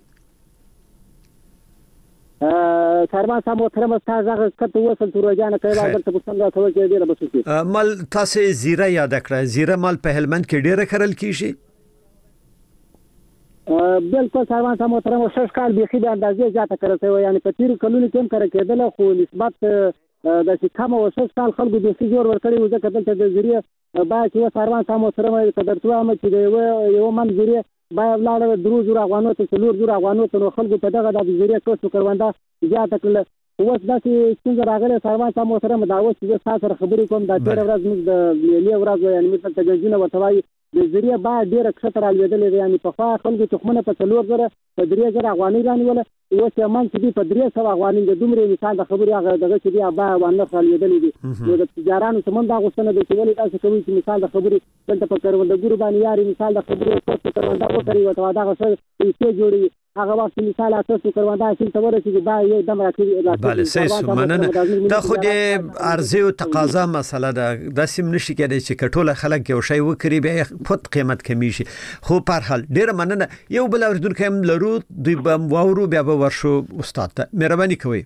ا سروان صاحب محترم تاسو هغه کته وصل تورجانه کوي دلته په څنګه څه کې ډیره بسوي مال تاسو زیره یاد کړه زیره مال په هلمند کې ډیره کرل کیږي. بالکل سروان صاحب محترم شش کال به خې د اندازې زیاته کړی وي یعنی په تیر کلونو کې هم کړی کېدل خو نسبت د چې کوم وسه سال خلکو د څه جوړ ورکړي و ځکه دلته د زیره با چې سروان صاحب محترم قدر توه هم چې یو یو من زیره با لاله درو زور افغانو ته څلور زور افغانو ته خلکو ته دغه د زیره کوڅو کرونده زیاته کړل اوس داسې څنګه راغلی سروان صاحب محترم دا اوس چې تاسو سره خبرې کوم دا ډېر ورځ موږ د ملي ورځ یعنی مثلا تجهیزونه ورته وایي د زیره با ډېر کښته رالیدلې یعنی په خوا خلکو تخمونه په څلور زره په درې زره افغانۍ رانیوله اوس یې من چې دي په درې سوه افغانۍ د دومره مثال د خبرې هغه دغه چې دي با وانه رالیدلې دي نو د تجارانو څخه دا غوښتنه ده چې ولې تاسو کوي چې مثال د خبرې دلته په کروندګرو باندې یاري مثال د خبرې په کرونده وکړي او دا غوښتنه چې جوړي هغه وخت مثال تاسو کرونده چې تور چې دا یو دم راکړي بله صحیح مننه دا خو د عرضه او تقاضا مسله ده د سیم نشي کېدای چې کټوله خلک یو شی وکړي به خود قیمت کمی شي خو په هر حال ډیر مننه یو بل اوریدونکو هم لرو دوی به واورو بیا به ورشو استاد ته مهرباني کوئ.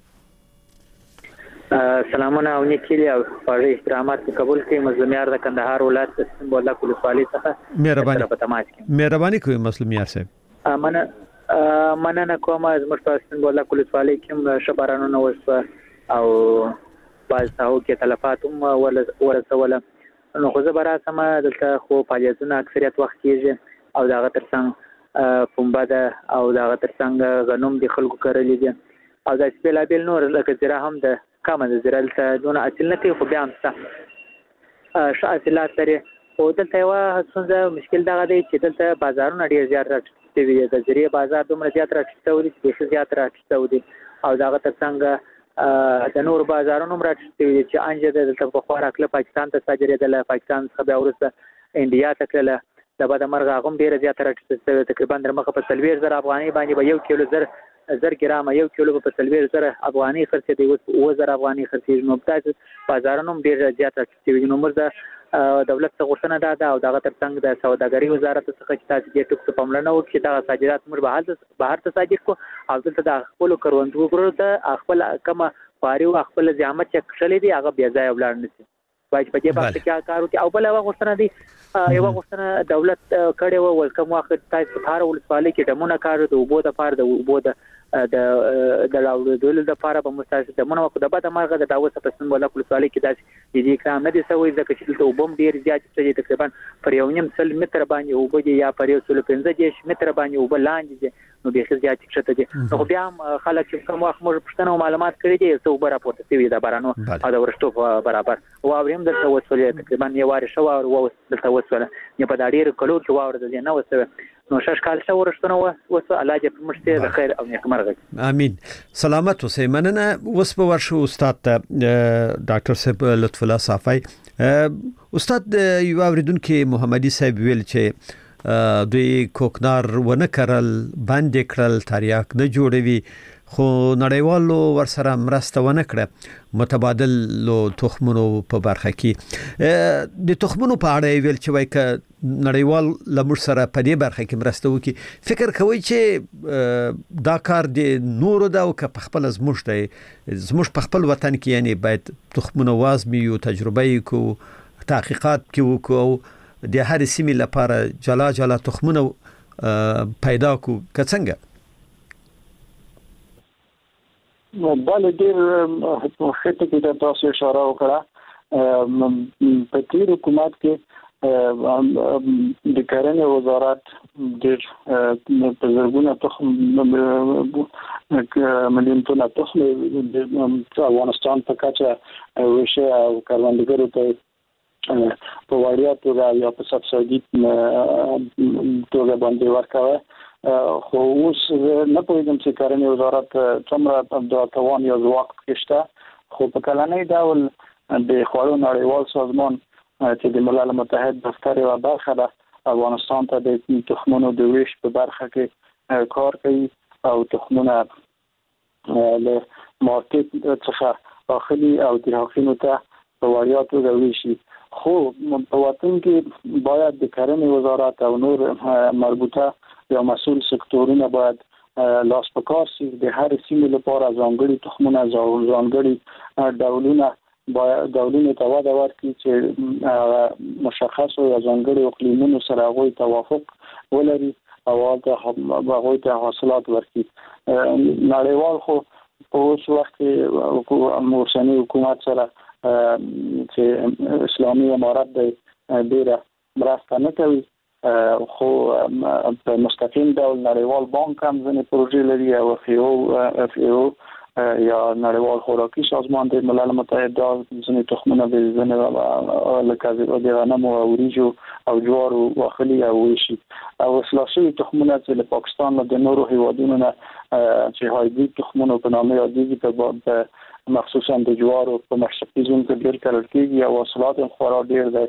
سلامونه او نیکیلی او خواږه احترامات قبول کړئ مظلومیار د کندهار ولایت سمبوله کولسوالۍ څخه مهرباني په تماس کې مهرباني کوئ مظلومیار صاحب. مننه مننه کوم زموږ په سمبوله کولسوالۍ کې شبارانونه وس او باز تاو کې تلفات هم ورسوله نو خو زه به راسم دلته خو فعالیتونه اکثریت وخت کېږي او د هغه تر څنګ پنبه ده او د هغه تر څنګ غنم د خلکو کرلي دي او داسې بېلابېل نور لکه زیره هم ده کمه ده زیره دلته دونه حاصل نه کوي خو بیا هم شته ښه حاصلات لري خو دلته یوه ستونزه مشکل دغه دی چې دلته بازارونه ډېر زیات راټیټ شوي دي د زیرې بازار دومره زیات راټیټ شوی دي چې بیخي زیات راټیټ شوی دي او د هغه تر څنګ د نور بازارونو هم راټیټ شوي دي چې انجه ده دلته پخوا راکله پاکستان ته صادرېدله پاکستان څخه بیا وروسته انډیا ته تلله د بعد مرغ هغه هم ډېره زیاته راټیټه شوې تقریبا در مخه په څلوېښت زره افغانۍ باندې به یو کیلو زر زر ګرامه یو کیلو په څلوېښت زره افغانۍ خرڅېدی اوس اووه زره افغانۍ خرڅېږي نو داسې بازارونه هم ډېر زیات راټیټ شوي دي نو موږ د دولت څخه غوښتنه دا ده او دغه تر څنګ د سوداګرۍ وزارت څخه چې تاسو دې ټکو ته پاملرنه وکړئ چې دغه صادرات موږ بهر بهر ته صادر کړو او دلته د خپلو کروندګرو ته خپل کومه خواري او خپل زحمت چې کښلې دي هغه بیا ځای ولاړ نه شي باید په دې باندې کې کار وکړي او بل هغه غوښتنه دي یو غوښتنه دولت کړې و ولکم واخت تاسو په هر ولسوالۍ کې دمونه کار د اوبو د پاره د اوبو د د د لاوړدل د پاره په مستاسه دمونه وکړه د بعد مرغه د داوسه په سمبوله ولسوالۍ کې داسې دې اقدام نه دي سوی ځکه چې د اوبو ډیر زیات شي تقریبا پر یو نیم سل متر باندې اوبو دي یا پر یو سل پنځه دیش متر باندې اوبو لاندې دي نو به زیات شته دي نو بیا هم خلک چې کوم وخت موږ پښتنه معلومات کړی دي څو بر راپورته شوی د بارانو او د ورشتو برابر او اوریم د توسولې تقریبا یو واره شو او د توسول نه په داړي کلو کې واور د نه وسه نو شش کال شو ورشتونه وسه الله دې مرسته د خیر او نیک مرغه امين سلامت اوسئ مننه اوس به ورشو استاد ډاکټر صاحب لطف الله صافی استاد یو اوریدونکو محمدي صاحب ویل چې دوی کوکنار ونه کرل باندې کړل تریاک نه جوړوي خو نړیوالو ورسره مرسته ونه کړه متبادل لو تخمونو په برخه کې د تخمونو په اړه ویل چې وای ک نړیوال لمر سره په دې برخه کې مرسته وکړي. فکر کوي چې دا کار د نورو دا او که خپل زموږ دی زموږ په خپل وطن کې یعنی باید تخمونه وازمي او تجربه کو تحقیقات کې وکړو د هر سیمې لپاره جلا جلا تخمونه پیدا کو که څنګه؟ بل ډیر خطه کې د تاسو اشاره وکړه په تیر حکومت کې د کرنې وزارت ډیر په زرګونه تخم مليون ټن تخم د افغانستان په کچه وشه او کروندګرو ته په وړیا توګه یا په سبسایډي توګه باندې ورکوي. خو اوس نه پوهیږم چې کرنې وزارت څومره د توان یا ځواک کېشته، خو په کلنۍ ډول د خوړو نړیوال سازمان چې د ملل متحد دفتر یوه برخه ده افغانستان ته د تخمونو د ویش په برخه کې کار کوي او تخمونه له مارکیټ څخه داخلي او داخلي ته په وړیا توګه ویشي. خو په وطن کې باید د کرنې وزارت او نور مربوطه یا مسؤل سکتورونه باید لاس په کار شي د هر سیمې لپاره ځانګړي تخمونه ځانګړي ډولونه باید ډولونه ته وده ورکړي چې مشخص او ځانګړي اقلیمونو سره غوي توافق ولري او هغه ته حاصلات ورکړي. نړیوال خو په اوس وخت کې موسمي حکومت سره چې اسلامي امارت د ډیره مرسته نه کوي، خو په مستقیم ډول نړیوال بانک هم ځینې پروژې لري او اف ای او اف ای او یا نړیوال خوراکي سازمان د ملل متحد ځینې تخمونه د ځینې لکه د غنمو او وریجو او جوارو واخلي او ویشي او اصلاح شوي تخمونه چې له پاکستان له د نورو هیوادونو نه چې هایبریډ تخمونه په نامه یادېږي په مخصوصا د جوارو په مشرقي زون کې ډېر کرل کېږي او حاصلات هم خورا ډېر دی.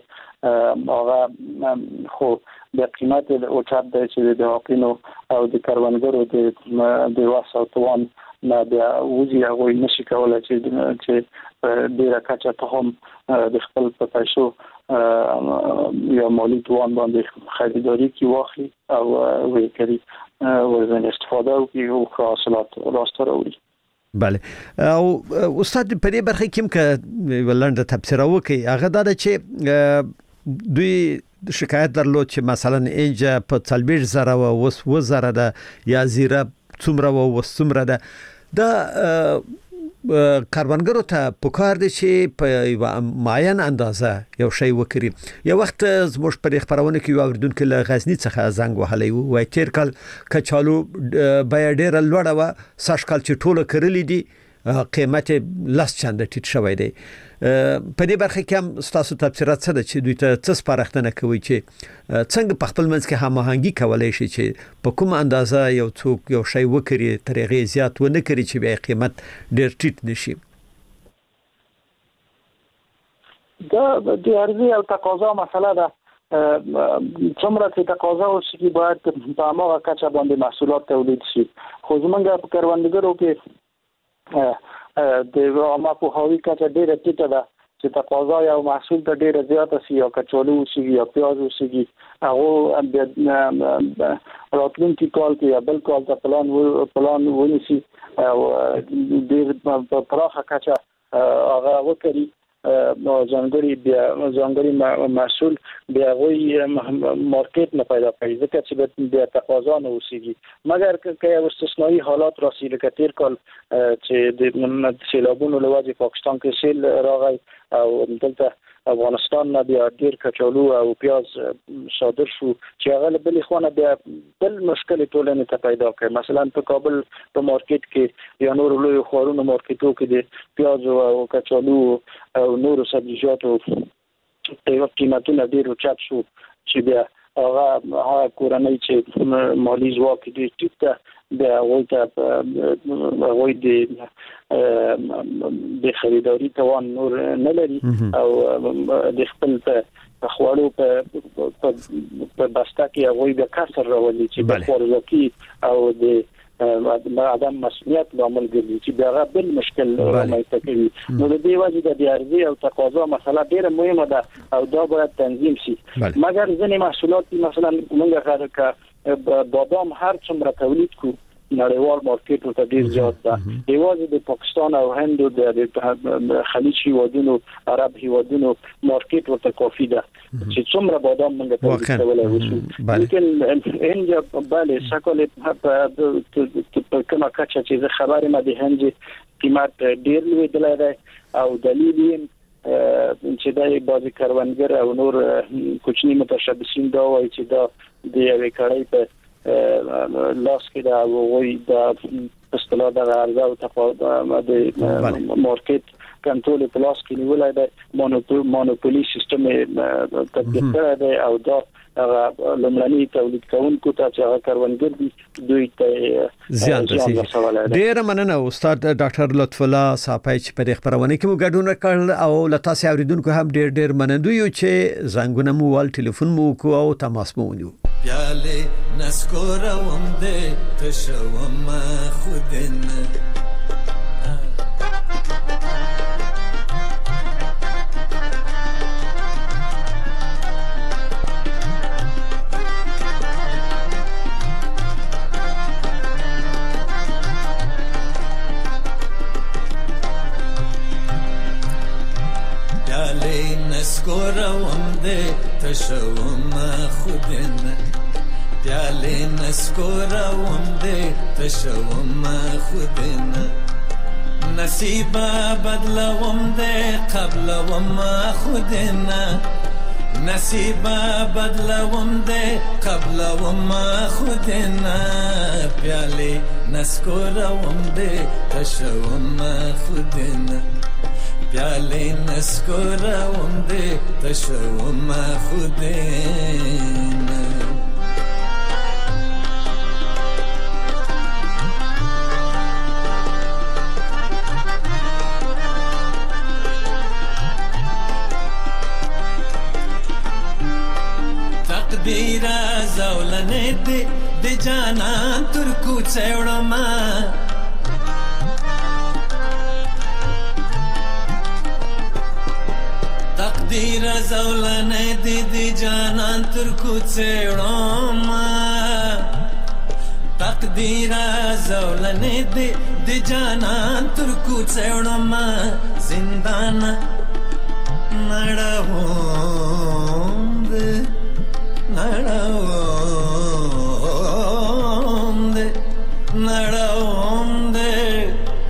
هغه خو د قیمت اوچت دی چې د حاقینو او د کروندګرو د وس او توان نه بیا وزي هغه نشي کولای چې چې ډېره کچه تخم د خپل په پیسو یا مالی توان باندې خریداري کې واخلي او ویې کړي ورځنی استفاده وکړي او حاصلات راسته راوړي. بله او استاد په دې برخه کې که ولنډه تبصره وکړي هغه دا ده چې دوی شکایت درلود چې مثلا اینجا په څلوېښت زره و اوس اووه زره ده یا زیره څومره و اوس څومره ده. دا کاربنګرو ته پکار دي چې په معین اندازه یو شی وکړي. یو وخت زموږ په خبرونه کې یو اوریدونکو له غزنی څخه زنګ وهلی و وای تیر کال کچالو بیا ډیره لوړه و سږ کال چې ټوله کرلې دي قیمت لاس چنده ټیټ شوی دی. په دې برخه کې هم تاسو تفسیرات څه ده چې دوی ته څه سپارښتنه کوي چې څنګه په خپل منځ کې هماهنګي کولای شي چې په کوم اندازه یو څوک یو شی وکړي تر هغې زیات ونه کړي چې بیا قیمت ډېر ټیټ نشي. دا د عرضې او تقاضا مسله ده. څومره چې تقاضا وشي باید په هماغه کچه باندې محصولات تولید شي. خو زمونږ په کروندګرو کې د عامه پوهاوي کچه ډېره ټیټه ده چې تقاضا یو محصول ته ډېره زیاته شي یا کچالو وشي یا پیاز وشي هغه راتلونکي کال کې یا بل کال ته پلان پلان ونیسي او ډېر پراخه کچه هغه وکړي ځانګړي بیا ځانګړي محصول بیا غوي مارکیټ نه پیدا کوي ځکه چې بیا تقاضا نه وسیږي. مګر که یو استثنایی حالات راسي لکه تیر کال چې د سیلابونو له وجې پاکستان کې سیل راغی او دلته افغانستان نه بیا ډیر کچالو او پیاز صادر شو چې هغه له بلې خوا نه بیا بل مشکل ټولنې ته پیدا کړ. مثلا په کابل په مارکیټ کې یا نور لوی خوارونو مارکیټو کې د پیاز او کچالو او نور سبزیجاتو قیمتونه ډیر اوچت شو چې بیا هغه کورنۍ چې مالی ځواک ډیر ټیټ ده بیا هغوی ته هغوی د خریداري توان نور نه لري او د خپل په خوړو په بسته کې هغوی د کسر راولي چې د خوارزاکي او د عدم مسؤلیت لامل ګرځي چې بیا بل مشکل رامنځته کوي. نو د دې وجه د عرضه او تقاضا مسله ډیره مهمه ده او دا باید تنظیم شي. مګر ځینې محصولات مثلا موږ که بادام هر څومره تولید کو نړیوال مارکیټ ورته ډیر زیات ده. یوازې د پاکستان او هند او د خلیج هیوادونو عرب هیوادونو مارکیټ ورته کافي ده چې څومره بادام موږ تولید کولای وشو. لیکن هند bale شکل په کومه کچه چې خبرې ما د هند قیمت ډیر لوی دی او دلیل یې چې د بازي کاروانګر او نور کوچني متشبثین دا وایي چې دا د یوې کړۍ په لاس کې دا وایي د اصطلاح د عرضه او تقاضا د مارکیټ کنټرول په لاس کې نیولای دی، مونوپولي سیستم تطبیق کړی دی او دا هغه لمړني تولید کوونکو ته چې هغه کاروانګر دي دوی ته زیان رسوي. ډیر مننه استاد ډاکټر لطف الله صاحب چې په خبرونه کې مو ګډون وکړ او لتا سي اوریدونکو هم ډیر ډیر مننه یو چې زنګونه مو ول ټلیفون مو کو او تماس مو ونیو. پیاله نسکوروم دې تشوم خودن نسکوروم دې تشوم خودن پیاله نسکوروم دې تشوم خودن نصیب بدلوم دې قبلوم خودن نصیب بدلوم دې قبلوم خودن پیاله نسکوروم دې تشوم خودن پیاله نسکوروم دې تشوم خودن. تقدیر زولنه دې د جانان تر کوڅه وړم تقدیر زولنه دی دی جانان تر کوڅه وړم تقدیر زولنه دی دی جانان تر کوڅه وړم زندان نړوم دې نړوم دې نړوم دې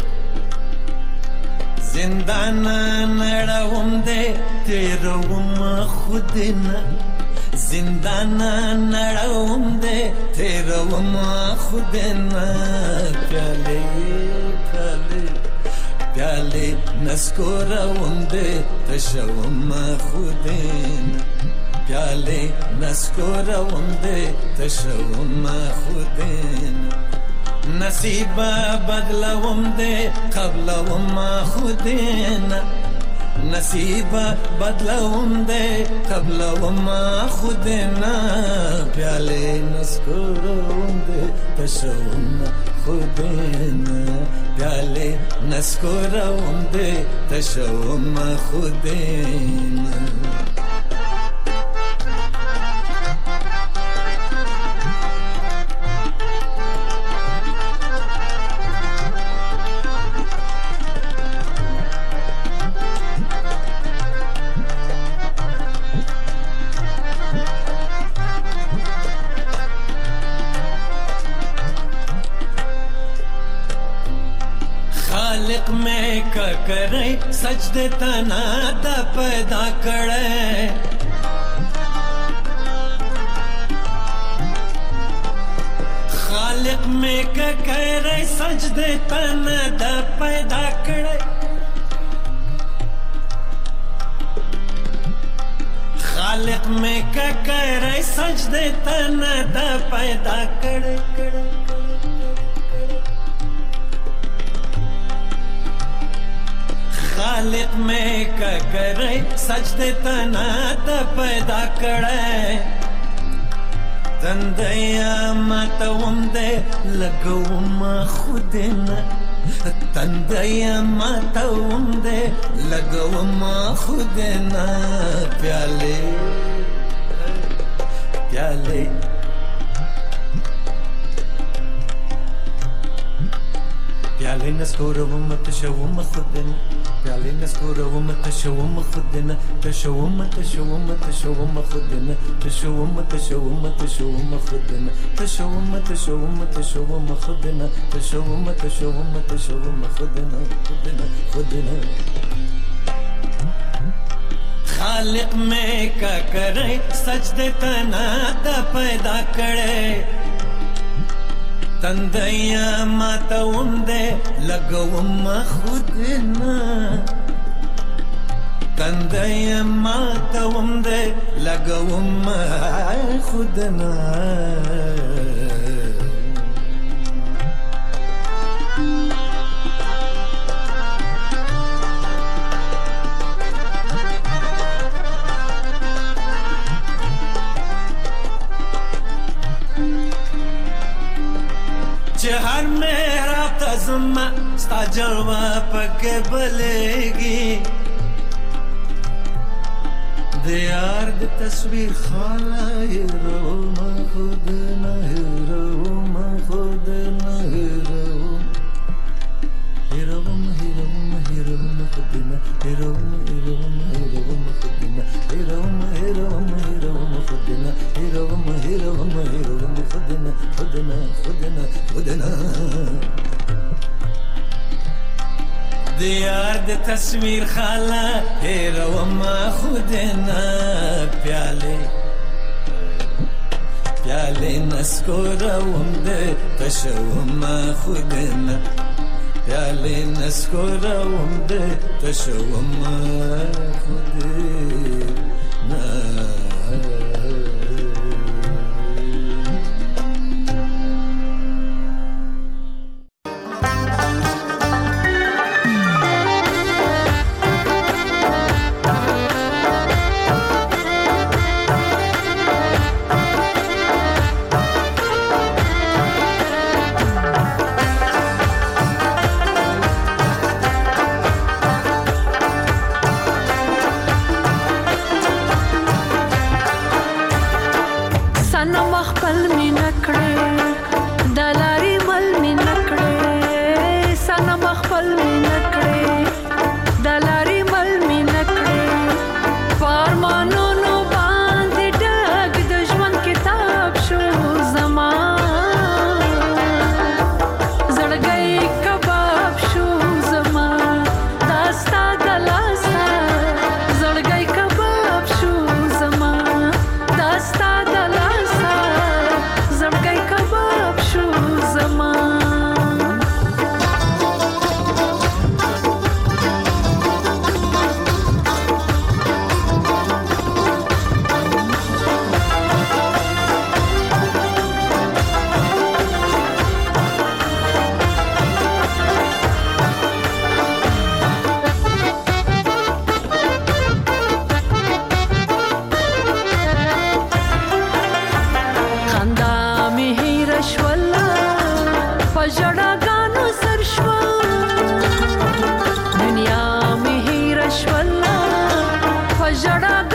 زندان نړوم دې تیروم خودنا زندان نړوم دې تیروم خودنا پیاله پیاله پیاله نسکوروم دې تشوم خودنا پیاله نسکوروم دې تشوم خودنا نصیب بدلوم دې قبلوم خودنا نصیب بدلوم دې قبلوم خودنا پیاله نسکوروم دې تشوم خودنا پیاله نسکوروم دې تشوم خودنا. خالق میں کا کرے سجدے تنا دا پیدا کرے خالق میں کا کرے سجدے تنا دا پیدا کرے خالق میں کا کرے سجدے تنا دا پیدا کرے خالق میں کا کرے سجدے تنا دا پیدا کرے تندیا ماتوم دې لګوم خودنه تندیا ماتوم دې لګوم خودنه پیاله پیاله پیاله نسکوروم تشوم خودنه پیاله نسکوروم تشوم خودنه تشوم تشوم تشوم خودنه تشوم تشوم تشوم خودنه تشوم تشوم تشوم خودنه تشوم تشوم تشوم خودنه خودنه خودنه خالق میں کا کرے سجدے تنا دا پیدا کرے تندیا ماتوم دے لگوم خودنا تندیا ماتوم دے لگوم خودنا हर मेरा तज़मा स्ता जलवा पके बलेगी दियार दी तस्वीर खाला हीरो मा खुद न हीरो मा खुद न हीरो हीरो मा हीरो मा हीरो मा खुद न हीरो मा हीरो मा हीरो मा खुद न हीरो मा हीरो मा हीरो मा खुद न हीरो मा हीरो मा हीरो मा खुद न खुद न खुद न खुद न दियार दे तस्वीर खाला हीरो मा खुद न प्याले प्याले नस्कोरवम दे तशवम खुद न प्याले नस्कोरवम दे तशवम खुद न Jada